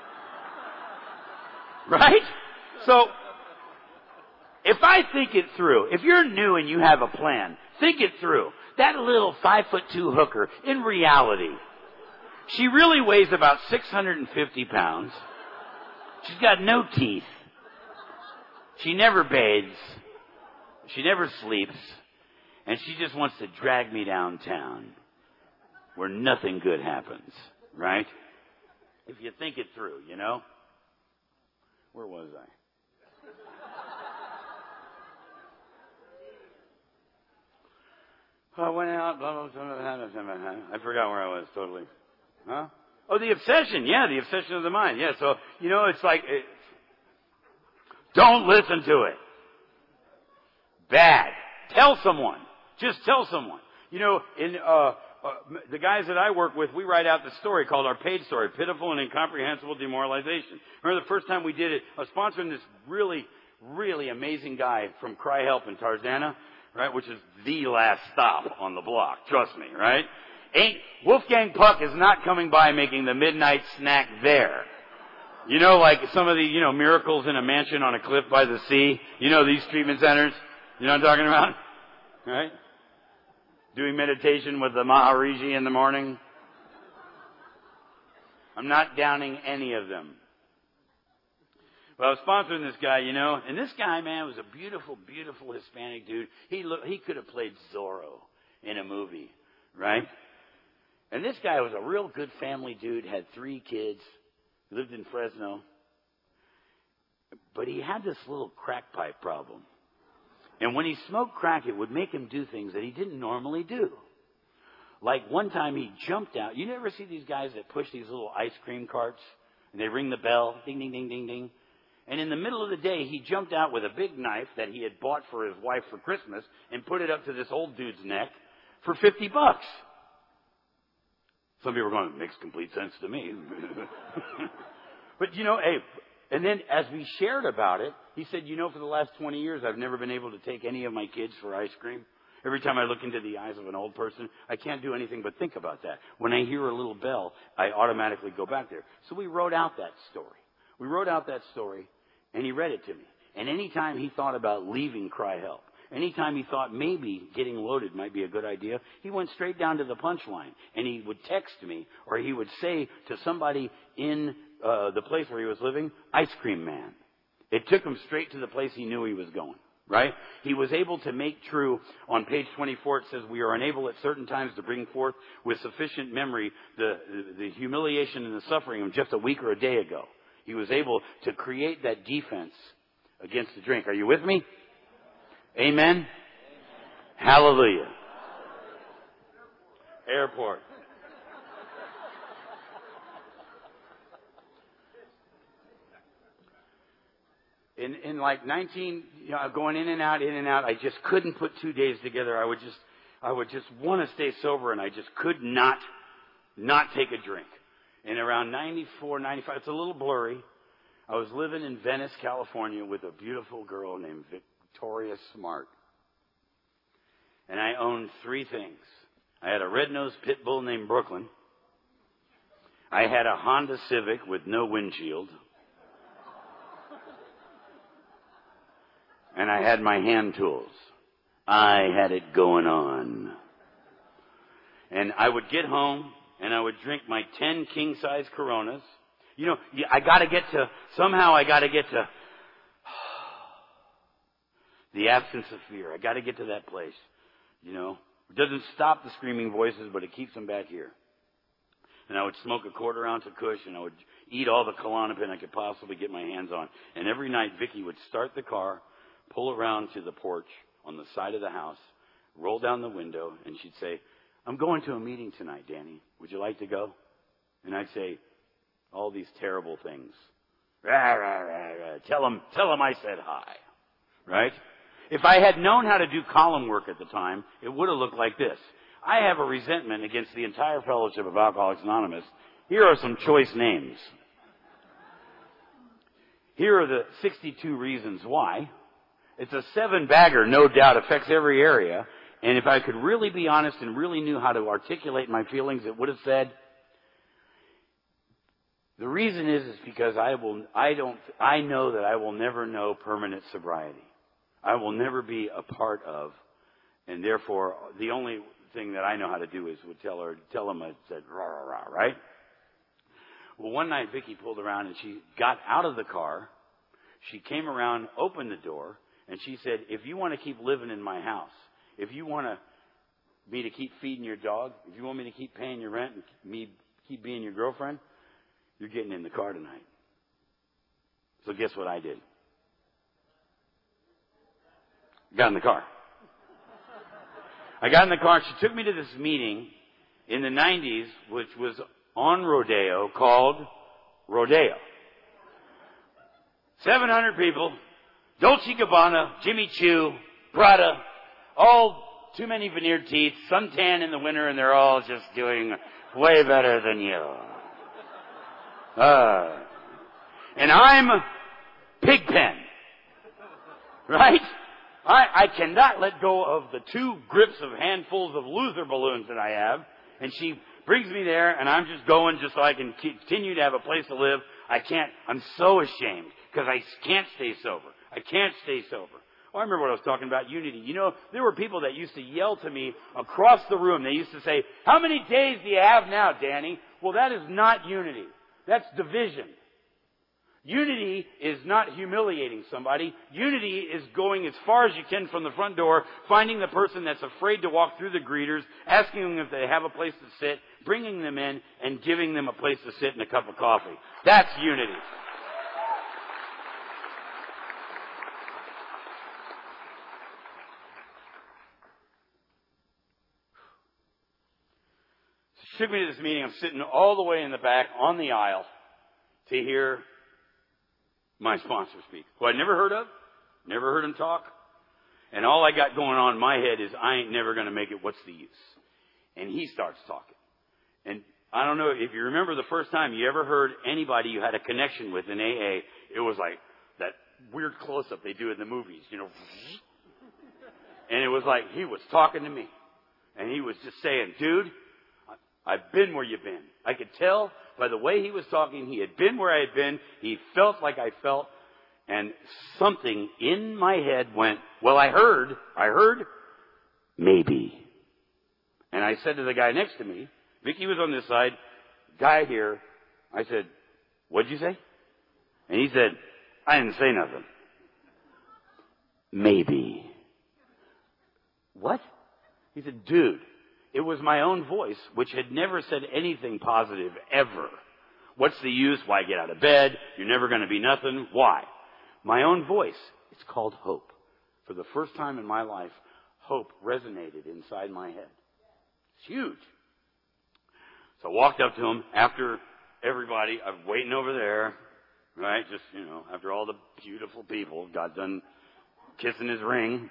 Right? So, if I think it through, if you're new and you have a plan, think it through. That little five foot two hooker, in reality, she really weighs about six hundred fifty pounds. She's got no teeth. She never bathes. She never sleeps. And she just wants to drag me downtown where nothing good happens, right? If you think it through, you know? Where was I? I went out, blah, blah, blah, blah, blah, blah. I forgot where I was totally. Huh? Oh, the obsession. Yeah, the obsession of the mind. Yeah, so, you know, it's like, it, don't listen to it. Bad. Tell someone. Just tell someone. You know, in, uh, Uh, the guys that I work with, we write out the story called our page story, Pitiful and Incomprehensible Demoralization. Remember the first time we did it, I was sponsoring this really, really amazing guy from Cry Help in Tarzana, right, which is the last stop on the block, trust me, right? Ain't, Wolfgang Puck is not coming by making the midnight snack there. You know, like some of the, you know, miracles in a mansion on a cliff by the sea. You know these treatment centers? You know what I'm talking about? Right? Doing meditation with the Maharishi in the morning. I'm not downing any of them. But I was sponsoring this guy, you know, and this guy, man, was a beautiful, beautiful Hispanic dude. He looked, he could have played Zorro in a movie, right? And this guy was a real good family dude, had three kids, lived in Fresno. But he had this little crack pipe problem. And when he smoked crack, it would make him do things that he didn't normally do. Like one time he jumped out. You never see these guys that push these little ice cream carts and they ring the bell, ding, ding, ding, ding, ding. And in the middle of the day, he jumped out with a big knife that he had bought for his wife for Christmas and put it up to this old dude's neck for fifty bucks. Some people are going, it makes complete sense to me. But you know, hey, and then as we shared about it, he said, you know, for the last twenty years, I've never been able to take any of my kids for ice cream. Every time I look into the eyes of an old person, I can't do anything but think about that. When I hear a little bell, I automatically go back there. So we wrote out that story. We wrote out that story, and he read it to me. And anytime he thought about leaving Cry Help, anytime he thought maybe getting loaded might be a good idea, he went straight down to the punchline. And he would text me, or he would say to somebody in uh, the place where he was living, ice cream man. It took him straight to the place he knew he was going. Right? He was able to make true, on page twenty-four it says, we are unable at certain times to bring forth with sufficient memory the, the humiliation and the suffering of just a week or a day ago. He was able to create that defense against the drink. Are you with me? Amen? Amen. Hallelujah. Airport. In, in like nineteen, you know, going in and out, in and out, I just couldn't put two days together. I would just, I would just want to stay sober, and I just could not, not take a drink. And around ninety-four, ninety-five, it's a little blurry. I was living in Venice, California, with a beautiful girl named Victoria Smart. And I owned three things. I had a red-nosed pit bull named Brooklyn. I had a Honda Civic with no windshield. And I had my hand tools. I had it going on. And I would get home, and I would drink my ten king-size Coronas. You know, I got to get to, somehow I got to get to the absence of fear. I got to get to that place. You know, it doesn't stop the screaming voices, but it keeps them back here. And I would smoke a quarter ounce of Kush, and I would eat all the Klonopin I could possibly get my hands on. And every night, Vicki would start the car, pull around to the porch on the side of the house, roll down the window, and she'd say, I'm going to a meeting tonight, Danny. Would you like to go? And I'd say, all these terrible things. Rah, rah, rah, rah. Tell them, tell them I said hi. Right? If I had known how to do column work at the time, it would have looked like this. I have a resentment against the entire fellowship of Alcoholics Anonymous. Here are some choice names. Here are the sixty-two reasons why. It's a seven-bagger, no doubt, affects every area. And if I could really be honest and really knew how to articulate my feelings, it would have said, the reason is, is because I will, I don't, I know that I will never know permanent sobriety. I will never be a part of, and therefore, the only thing that I know how to do is would tell her, tell them I said, rah, rah, rah, right? Well, one night, Vicki pulled around and she got out of the car. She came around, opened the door, and she said, if you want to keep living in my house, if you want to, me to keep feeding your dog, if you want me to keep paying your rent and me keep being your girlfriend, you're getting in the car tonight. So guess what I did? Got in the car. I got in the car. She took me to this meeting in the nineties, which was on Rodeo, called Rodeo. seven hundred people. Dolce and Gabbana, Jimmy Choo, Prada, all too many veneered teeth, suntan in the winter, and they're all just doing way better than you. Uh, and I'm Pigpen. Right? I, I cannot let go of the two grips of handfuls of loser balloons that I have. And she brings me there, and I'm just going just so I can continue to have a place to live. I can't, I'm so ashamed because I can't stay sober. I can't stay sober. Oh, I remember what I was talking about, unity. You know, there were people that used to yell to me across the room. They used to say, how many days do you have now, Danny? Well, that is not unity. That's division. Unity is not humiliating somebody. Unity is going as far as you can from the front door, finding the person that's afraid to walk through the greeters, asking them if they have a place to sit, bringing them in, and giving them a place to sit and a cup of coffee. That's unity. She took me to this meeting. I'm sitting all the way in the back on the aisle to hear my sponsor speak, who I'd never heard of, never heard him talk. And all I got going on in my head is, I ain't never going to make it. What's the use? And he starts talking. And I don't know if you remember the first time you ever heard anybody you had a connection with in A A, it was like that weird close-up they do in the movies, you know. And it was like he was talking to me. And he was just saying, dude, I've been where you've been. I could tell by the way he was talking, he had been where I had been. He felt like I felt. And something in my head went, well, I heard, I heard, maybe. And I said to the guy next to me, Vicki was on this side, guy here, I said, what'd you say? And he said, I didn't say nothing. Maybe. What? He said, dude, it was my own voice, which had never said anything positive ever. What's the use? Why get out of bed? You're never going to be nothing. Why? My own voice. It's called hope. For the first time in my life, hope resonated inside my head. It's huge. So I walked up to him after everybody. I'm waiting over there, right? Just, you know, after all the beautiful people got done kissing his ring.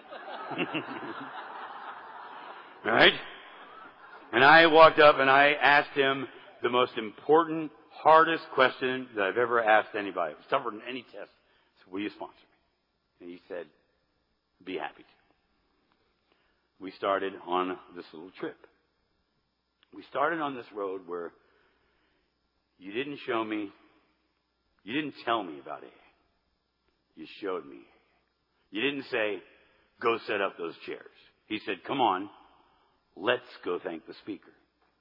Right? And I walked up and I asked him the most important, hardest question that I've ever asked anybody. It was tougher than any test. I said, will you sponsor me? And he said, be happy to. We started on this little trip. We started on this road where you didn't show me, you didn't tell me about A A. You showed me. You didn't say, go set up those chairs. He said, come on, let's go thank the speaker.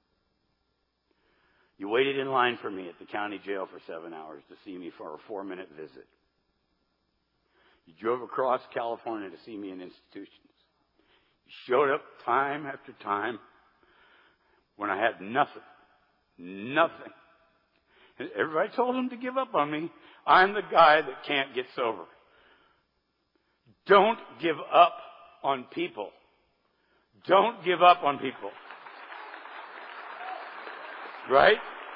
You waited in line for me at the county jail for seven hours to see me for a four-minute visit. You drove across California to see me in institutions. You showed up time after time when I had nothing. Nothing. And everybody told him to give up on me. I'm the guy that can't get sober. Don't give up on people. Don't give up on people. Right?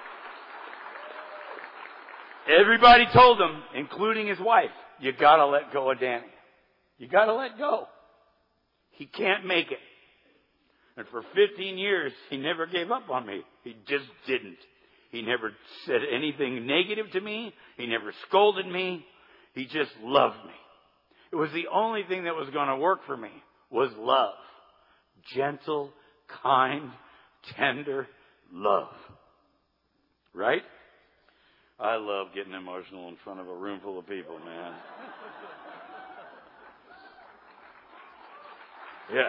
Everybody told him, including his wife, you gotta let go of Danny. You gotta let go. He can't make it. And for fifteen years, he never gave up on me. He just didn't. He never said anything negative to me. He never scolded me. He just loved me. It was the only thing that was going to work for me was love. Gentle, kind, tender love. Right? I love getting emotional in front of a room full of people, man. Yeah.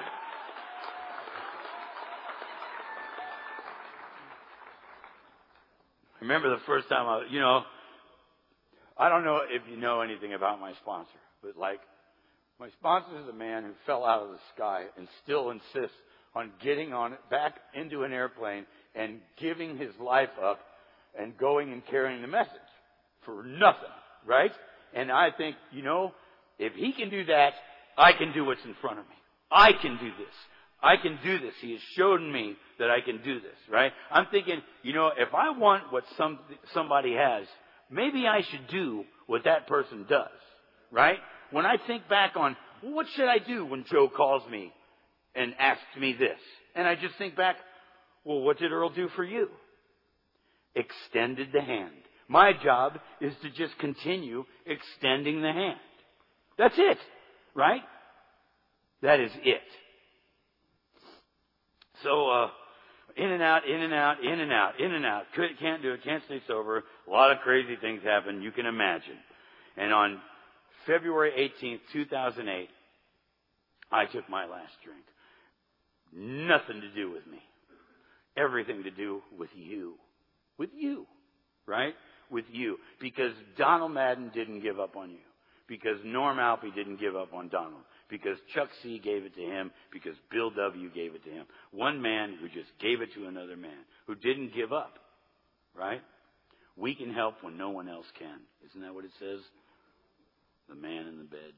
I remember the first time I, you know, I don't know if you know anything about my sponsor, but like, my sponsor is a man who fell out of the sky and still insists on getting on it, back into an airplane and giving his life up and going and carrying the message for nothing, right? And I think, you know, if he can do that, I can do what's in front of me. I can do this. I can do this. He has shown me that I can do this, right? I'm thinking, you know, if I want what some somebody has, maybe I should do what that person does, right? When I think back on, well, what should I do when Joe calls me and asks me this? And I just think back, well, what did Earl do for you? Extended the hand. My job is to just continue extending the hand. That's it, right? That is it. So, uh, in and out, in and out, in and out, in and out. Could, can't do it, can't stay sober. A lot of crazy things happen, you can imagine. And on February eighteenth, two thousand eight, I took my last drink. Nothing to do with me. Everything to do with you. With you. Right? With you. Because Donald Madden didn't give up on you. Because Norm Alpe didn't give up on Donald. Because Chuck C. gave it to him. Because Bill W. gave it to him. One man who just gave it to another man. Who didn't give up. Right? We can help when no one else can. Isn't that what it says? The man in the bed.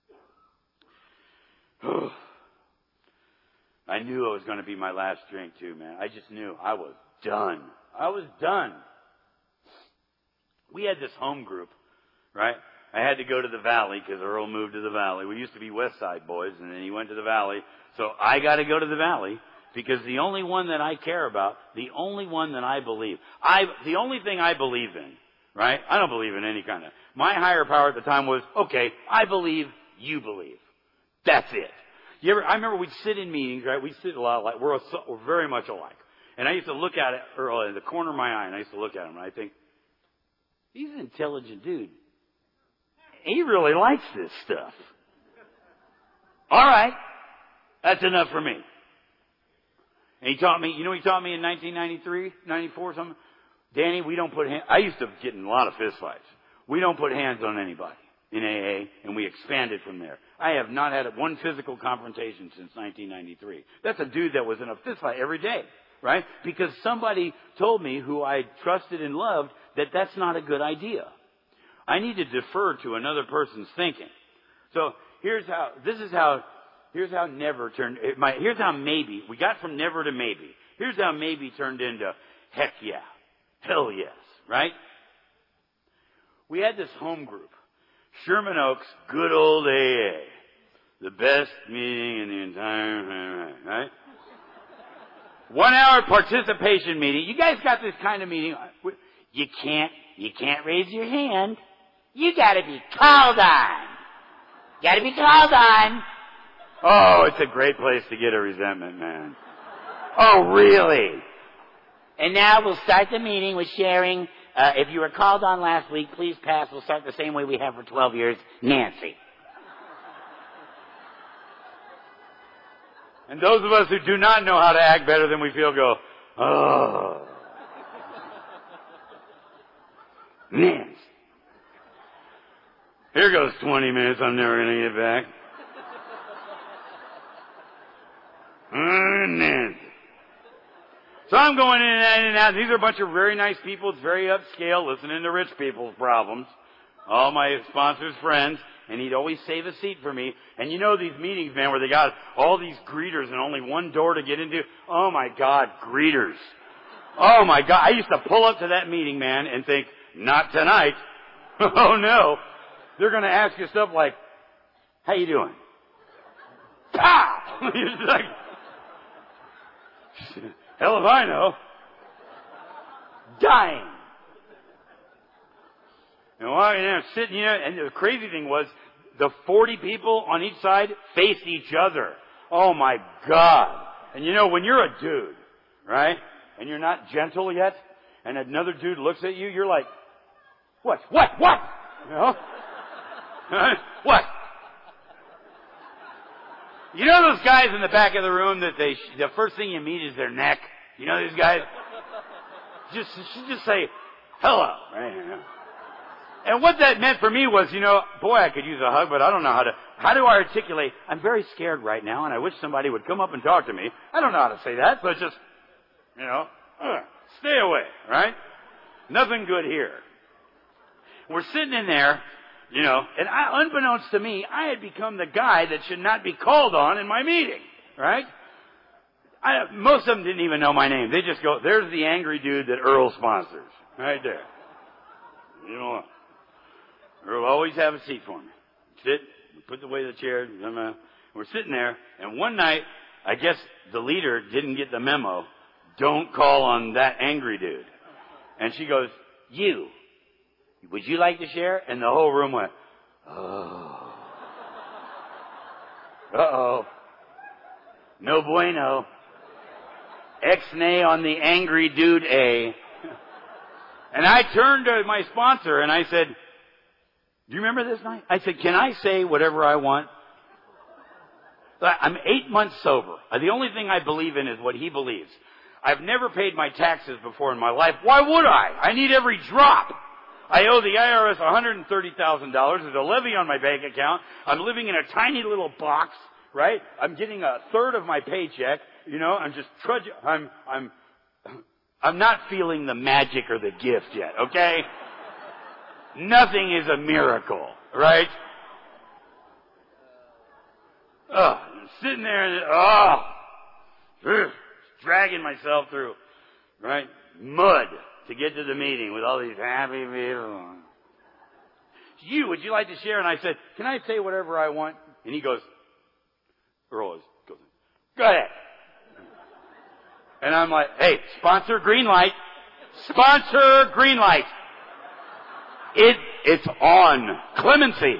I knew it was going to be my last drink too, man. I just knew. I was done. I was done. We had this home group, right? I had to go to the Valley because Earl moved to the Valley. We used to be West Side boys, and then he went to the Valley. So I got to go to the Valley because the only one that I care about, the only one that I believe, I the only thing I believe in, right? I don't believe in any kind of. My higher power at the time was, okay, I believe, you believe. That's it. You ever? I remember we'd sit in meetings, right? We'd sit a lot like we're, we're very much alike. And I used to look at it Earl in the corner of my eye, and I used to look at him, and I think, he's an intelligent dude. He really likes this stuff. All right. That's enough for me. And he taught me, you know, he taught me in nineteen ninety-three, ninety-four, something. Danny, we don't put hands. I used to get in a lot of fist fights. We don't put hands on anybody in A A, and we expanded from there. I have not had one physical confrontation since nineteen ninety-three. That's a dude that was in a fist fight every day, right? Because somebody told me, who I trusted and loved, that that's not a good idea. I need to defer to another person's thinking. So here's how, this is how, here's how never turned, my, here's how maybe, we got from never to maybe. Here's how maybe turned into heck yeah, hell yes, right? We had this home group, Sherman Oaks, good old A A, the best meeting in the entire, right? One hour participation meeting. You guys got this kind of meeting. You can't, you can't raise your hand. You gotta be called on. Gotta be called on. Oh, it's a great place to get a resentment, man. Oh, really? And now we'll start the meeting with sharing. Uh, if you were called on last week, please pass. We'll start the same way we have for twelve years. Nancy. And those of us who do not know how to act better than we feel go, oh. Nancy. Here goes twenty minutes I'm never going to get back. Oh, Nancy. So I'm going in and out. These are a bunch of very nice people. It's very upscale, listening to rich people's problems. All my sponsors' friends. And he'd always save a seat for me. And you know these meetings, man, where they got all these greeters and only one door to get into? Oh, my God, greeters. Oh, my God. I used to pull up to that meeting, man, and think, not tonight. Oh, no. They're going to ask you stuff like, how you doing? Pow! You're like, hell if I know. Dying. And while you're there sitting here, and the crazy thing was, the forty people on each side faced each other. Oh my God. And you know, when you're a dude, right, and you're not gentle yet, and another dude looks at you, you're like, what, what, what? You know? What? You know those guys in the back of the room that they, the first thing you meet is their neck? You know these guys? Just, just say, hello. Right? And what that meant for me was, you know, boy, I could use a hug, but I don't know how to, how do I articulate, I'm very scared right now, and I wish somebody would come up and talk to me. I don't know how to say that, so it's just, you know, uh, stay away, right? Nothing good here. We're sitting in there, you know, and I, unbeknownst to me, I had become the guy that should not be called on in my meeting, right? I, most of them didn't even know my name. They just go, there's the angry dude that Earl sponsors, right there. You know what? Earl always have a seat for me. Sit, put away the chair. We're sitting there, and one night, I guess the leader didn't get the memo. Don't call on that angry dude. And she goes, you, would you like to share? And the whole room went, oh. Uh-oh. No bueno. X-nay on the angry dude A. And I turned to my sponsor and I said, do you remember this night? I said, can I say whatever I want? I'm eight months sober. The only thing I believe in is what he believes. I've never paid my taxes before in my life. Why would I? I need every drop. I owe the I R S one hundred thirty thousand dollars. There's a levy on my bank account. I'm living in a tiny little box, right? I'm getting a third of my paycheck. You know, I'm just trudging. I'm, I'm, I'm not feeling the magic or the gift yet, okay? Nothing is a miracle, right? Oh, I'm sitting there and, oh, ugh, dragging myself through, right? Mud to get to the meeting with all these happy people. You, would you like to share? And I said, can I say whatever I want? And he goes, Earl goes, go ahead. And I'm like, hey, sponsor green light. Sponsor green light. It, it's on. Clemency.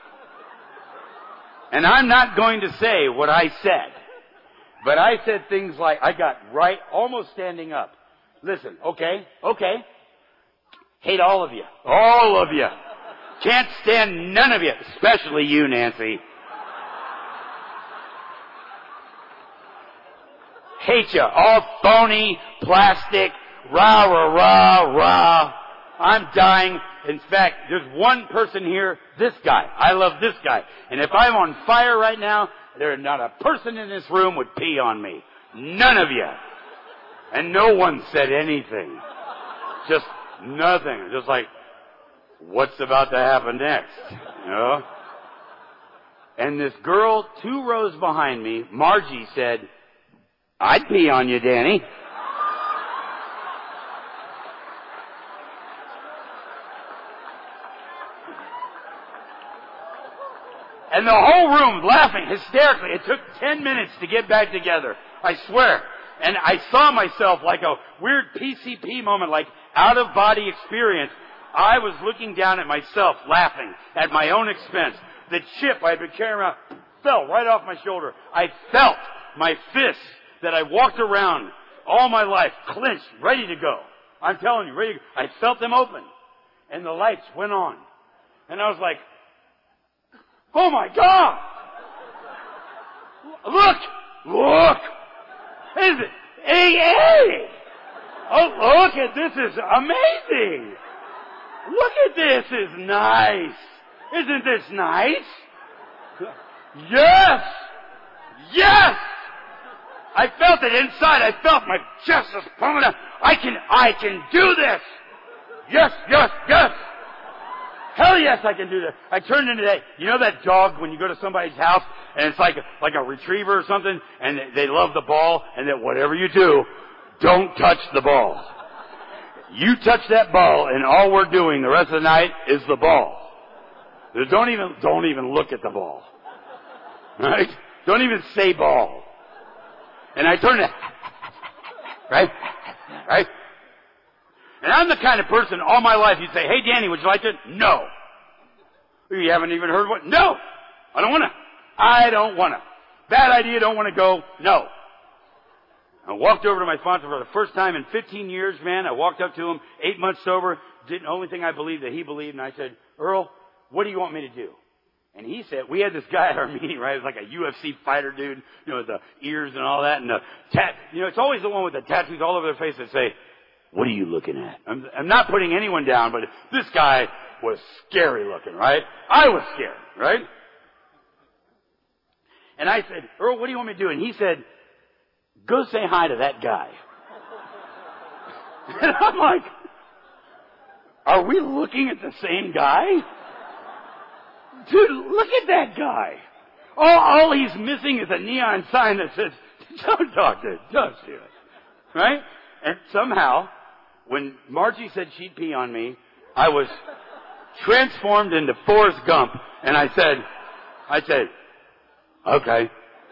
And I'm not going to say what I said. But I said things like, I got right, almost standing up. Listen, okay, okay. Hate all of you. All of you. Can't stand none of you. Especially you, Nancy. Hate you. All phony, plastic, rah, rah, rah, rah. I'm dying. In fact, there's one person here, this guy. I love this guy. And if I'm on fire right now, there's not a person in this room would pee on me. None of you. And no one said anything. Just nothing. Just like, what's about to happen next? You know? And this girl, two rows behind me, Margie, said, I'd pee on you, Danny. And the whole room laughing hysterically. It took ten minutes to get back together. I swear. And I saw myself like a weird P C P moment, like out-of-body experience. I was looking down at myself, laughing at my own expense. The chip I had been carrying around fell right off my shoulder. I felt my fists that I walked around all my life clenched, ready to go. I'm telling you, ready to go. I felt them open. And the lights went on. And I was like, oh my God! Look! Look! Is it? Hey, hey! Oh, look at this. Is amazing! Look at this. Is nice. Isn't this nice? Yes! Yes! I felt it inside. I felt my chest was pumping up. I can, I can do this! Yes, yes, yes! Hell yes, I can do this. I turned into that, you know that dog when you go to somebody's house and it's like a, like a retriever or something and they love the ball and that whatever you do, don't touch the ball. You touch that ball and all we're doing the rest of the night is the ball. Don't even, don't even look at the ball. Right? Don't even say ball. And I turned it, right? Right? And I'm the kind of person all my life you'd say, hey Danny, would you like to? No. You haven't even heard what? No. I don't want to. I don't want to. Bad idea, don't want to go. No. I walked over to my sponsor for the first time in fifteen years, man. I walked up to him, eight months sober, did the only thing I believed that he believed, and I said, Earl, what do you want me to do? And he said, we had this guy at our meeting, right? It was like a U F C fighter dude, you know, with the ears and all that, and the tat, you know, it's always the one with the tattoos all over their face that say, what are you looking at? I'm, I'm not putting anyone down, but this guy was scary looking, right? I was scared, right? And I said, Earl, what do you want me to do? And he said, go say hi to that guy. And I'm like, are we looking at the same guy? Dude, look at that guy. All, all he's missing is a neon sign that says, don't talk to him, don't do it. Right? And somehow, when Margie said she'd pee on me, I was transformed into Forrest Gump, and I said, I said, okay.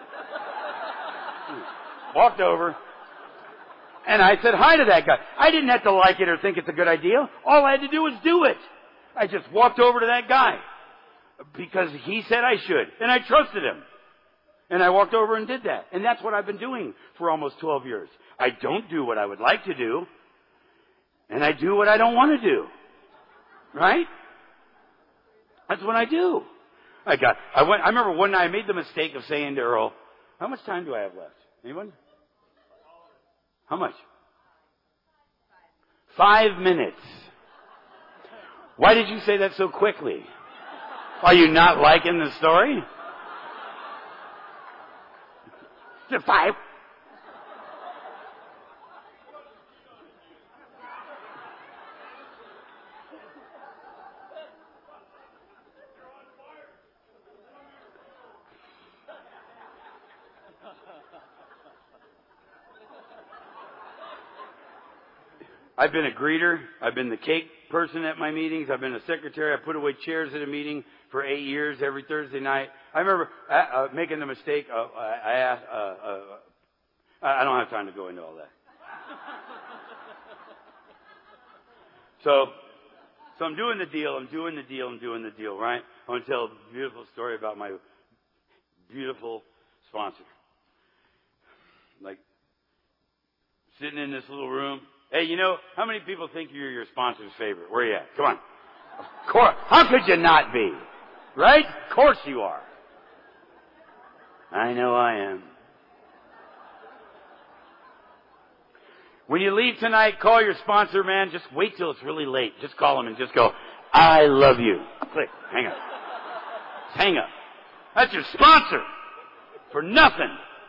Walked over, and I said hi to that guy. I didn't have to like it or think it's a good idea. All I had to do was do it. I just walked over to that guy because he said I should, and I trusted him. And I walked over and did that. And that's what I've been doing for almost twelve years. I don't do what I would like to do, and I do what I don't want to do. Right? That's what I do. I got, I went, I remember one night I made the mistake of saying to Earl, how much time do I have left? Anyone? How much? Five minutes. Why did you say that so quickly? Are you not liking the story? Five. I've been a greeter. I've been the cake person at my meetings. I've been a secretary. I put away chairs at a meeting for eight years every Thursday night. I remember uh, uh, making the mistake. Uh, I asked, uh, uh, I don't have time to go into all that. so, so I'm doing the deal. I'm doing the deal. I'm doing the deal, right? I want to tell a beautiful story about my beautiful sponsor. Like, sitting in this little room. Hey, you know, how many people think you're your sponsor's favorite? Where are you at? Come on. Of course. How could you not be? Right? Of course you are. I know I am. When you leave tonight, call your sponsor, man. Just wait till it's really late. Just call him and just go, I love you. Click. Hang up. Hang up. That's your sponsor. For nothing.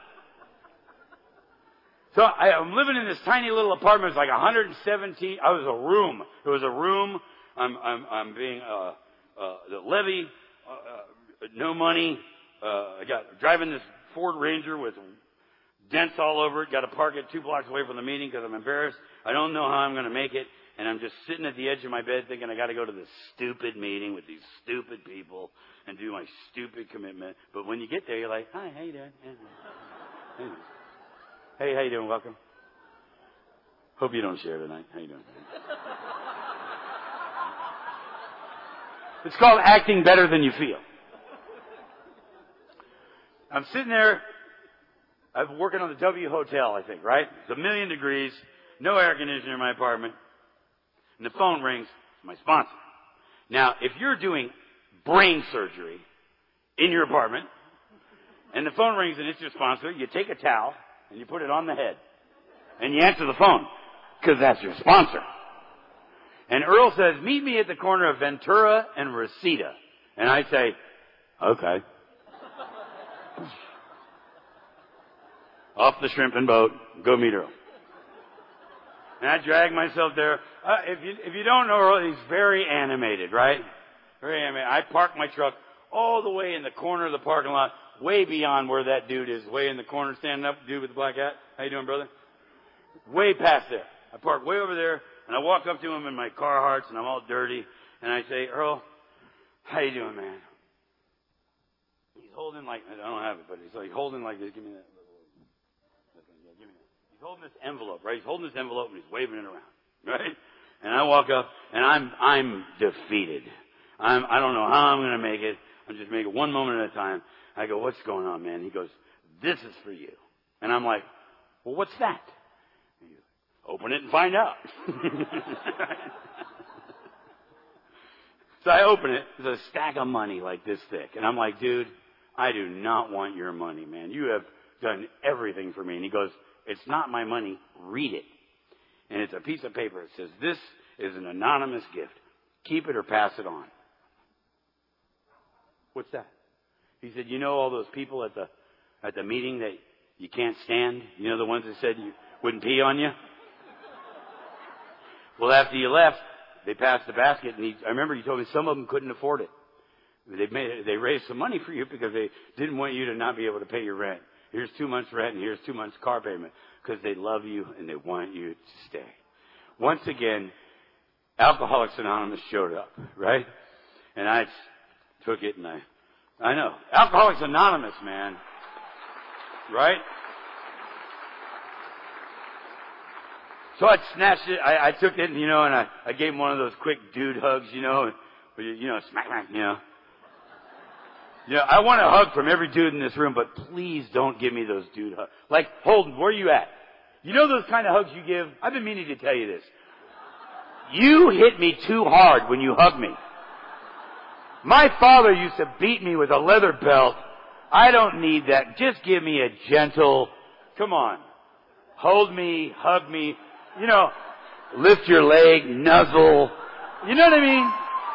So I, I'm living in this tiny little apartment. It was like one hundred seventeen. I was a room. It was a room. I'm, I'm, I'm being, uh, uh, the levy, uh, uh, no money. Uh, I got, driving this Ford Ranger with dents all over it. Got to park it two blocks away from the meeting because I'm embarrassed. I don't know how I'm going to make it. And I'm just sitting at the edge of my bed thinking I got to go to this stupid meeting with these stupid people and do my stupid commitment. But when you get there, you're like, hi, how you doing? Hey, how you doing? Welcome. Hope you don't share tonight. How you doing? It's called acting better than you feel. I'm sitting there. I'm working on the W Hotel, I think, right? It's a million degrees, no air conditioner in my apartment, and the phone rings. It's my sponsor. Now, if you're doing brain surgery in your apartment, and the phone rings and it's your sponsor, you take a towel and you put it on the head, and you answer the phone, because that's your sponsor. And Earl says, meet me at the corner of Ventura and Reseda. And I say, okay. Off the shrimping boat, go meet Earl. And I drag myself there. Uh, if you if you don't know Earl, he's very animated, right? Very animated. I park my truck all the way in the corner of the parking lot, way beyond where that dude is, way in the corner, standing up, dude with the black hat. How you doing, brother? Way past there. I park way over there, and I walk up to him in my Carhartts, and I'm all dirty, and I say, Earl, how you doing, man? He's holding like, I don't have it, but he's like holding like this. Give me that. He's holding this envelope, right? He's holding this envelope and he's waving it around, right? And I walk up and I'm, I'm defeated. I'm, I don't know how I'm going to make it. I'm just making it one moment at a time. I go, what's going on, man? He goes, this is for you. And I'm like, well, what's that? He goes, open it and find out. So I open it. There's a stack of money like this thick. And I'm like, dude, I do not want your money, man. You have done everything for me. And he goes, it's not my money. Read it. And it's a piece of paper. It says, this is an anonymous gift. Keep it or pass it on. What's that? He said, you know all those people at the at the meeting that you can't stand? You know the ones that said you wouldn't pee on you? Well, after you left, they passed the basket. And he, I remember you told me some of them couldn't afford it. They made they raised some money for you because they didn't want you to not be able to pay your rent. Here's two months rent and here's two months car payment because they love you and they want you to stay. Once again, Alcoholics Anonymous showed up, right? And I took it and I, I know. Alcoholics Anonymous, man. Right? So I snatched it, I, I took it, and, you know, and I, I gave him one of those quick dude hugs, you know, and, you know, smack, smack, you know. Yeah, I want a hug from every dude in this room, but please don't give me those dude hugs. Like, Holden, where are you at? You know those kind of hugs you give? I've been meaning to tell you this. You hit me too hard when you hug me. My father used to beat me with a leather belt. I don't need that. Just give me a gentle, come on, hold me, hug me, you know, lift your leg, nuzzle. You know what I mean?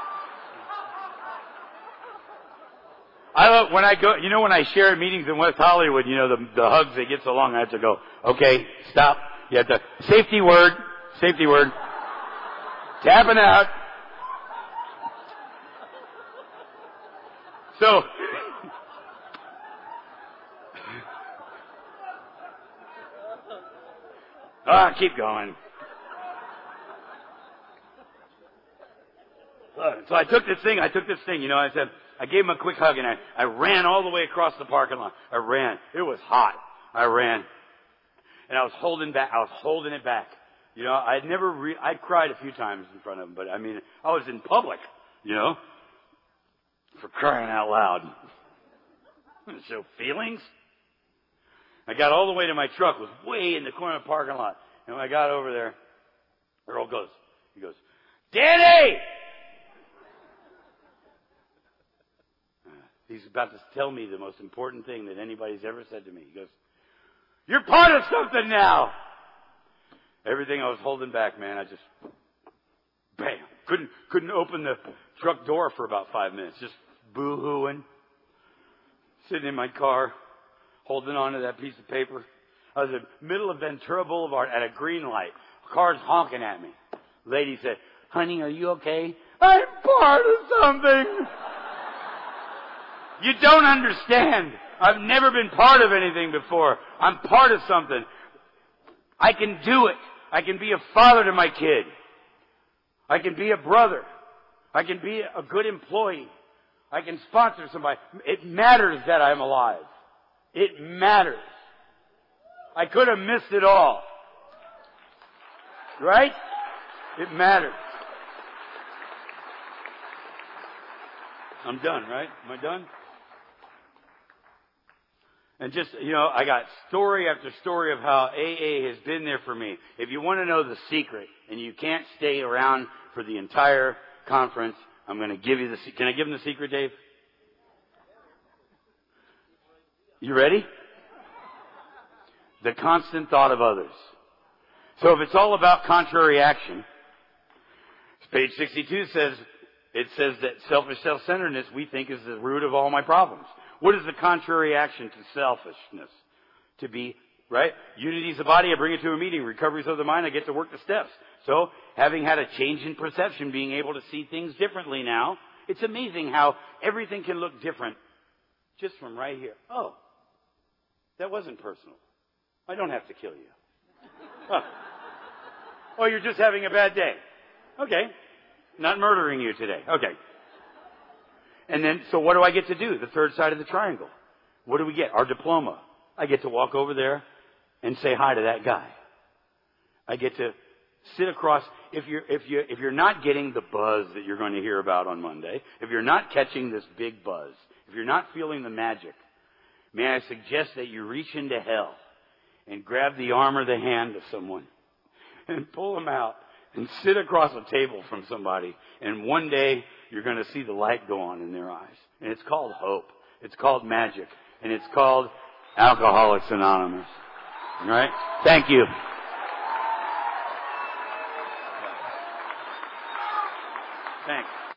I love when I go, you know, when I share meetings in West Hollywood, you know, the, the hugs, they get so long, I have to go, okay, stop. You have to, safety word, safety word, tapping out. So, ah, keep going. So I took this thing, I took this thing, you know, I said, I gave him a quick hug and I, I ran all the way across the parking lot. I ran. It was hot. I ran. And I was holding back, I was holding it back. You know, I'd never, re- I'd cried a few times in front of him, but I mean, I was in public, you know, for crying out loud. So feelings? I got all the way to my truck, it was way in the corner of the parking lot. And when I got over there, Earl goes, he goes, Danny! He's about to tell me the most important thing that anybody's ever said to me. He goes, you're part of something now. Everything I was holding back, man, I just, bam. Couldn't, couldn't open the truck door for about five minutes. Just boo-hooing. Sitting in my car, holding on to that piece of paper. I was in the middle of Ventura Boulevard at a green light. Car's honking at me. Lady said, honey, are you okay? I'm part of something. You don't understand. I've never been part of anything before. I'm part of something. I can do it. I can be a father to my kid. I can be a brother. I can be a good employee. I can sponsor somebody. It matters that I'm alive. It matters. I could have missed it all. Right? It matters. I'm done, right? Am I done? And just, you know, I got story after story of how A A has been there for me. If you want to know the secret, and you can't stay around for the entire conference, I'm going to give you the secret. Can I give them the secret, Dave? You ready? The constant thought of others. So if it's all about contrary action, page sixty-two says, it says that selfish self-centeredness we think is the root of all my problems. What is the contrary action to selfishness? To be, right? Unity is the body, I bring it to a meeting. Recovery is of the mind, I get to work the steps. So, having had a change in perception, being able to see things differently now, it's amazing how everything can look different just from right here. Oh, that wasn't personal. I don't have to kill you. Oh, oh you're just having a bad day. Okay. Not murdering you today. Okay. And then, so what do I get to do? The third side of the triangle. What do we get? Our diploma. I get to walk over there and say hi to that guy. I get to sit across. If you're, if you, if you're not getting the buzz that you're going to hear about on Monday, if you're not catching this big buzz, if you're not feeling the magic, may I suggest that you reach into hell and grab the arm or the hand of someone and pull them out and sit across a table from somebody, and one day you're going to see the light go on in their eyes. And it's called hope. It's called magic. And it's called Alcoholics Anonymous. All right? Thank you. Thanks.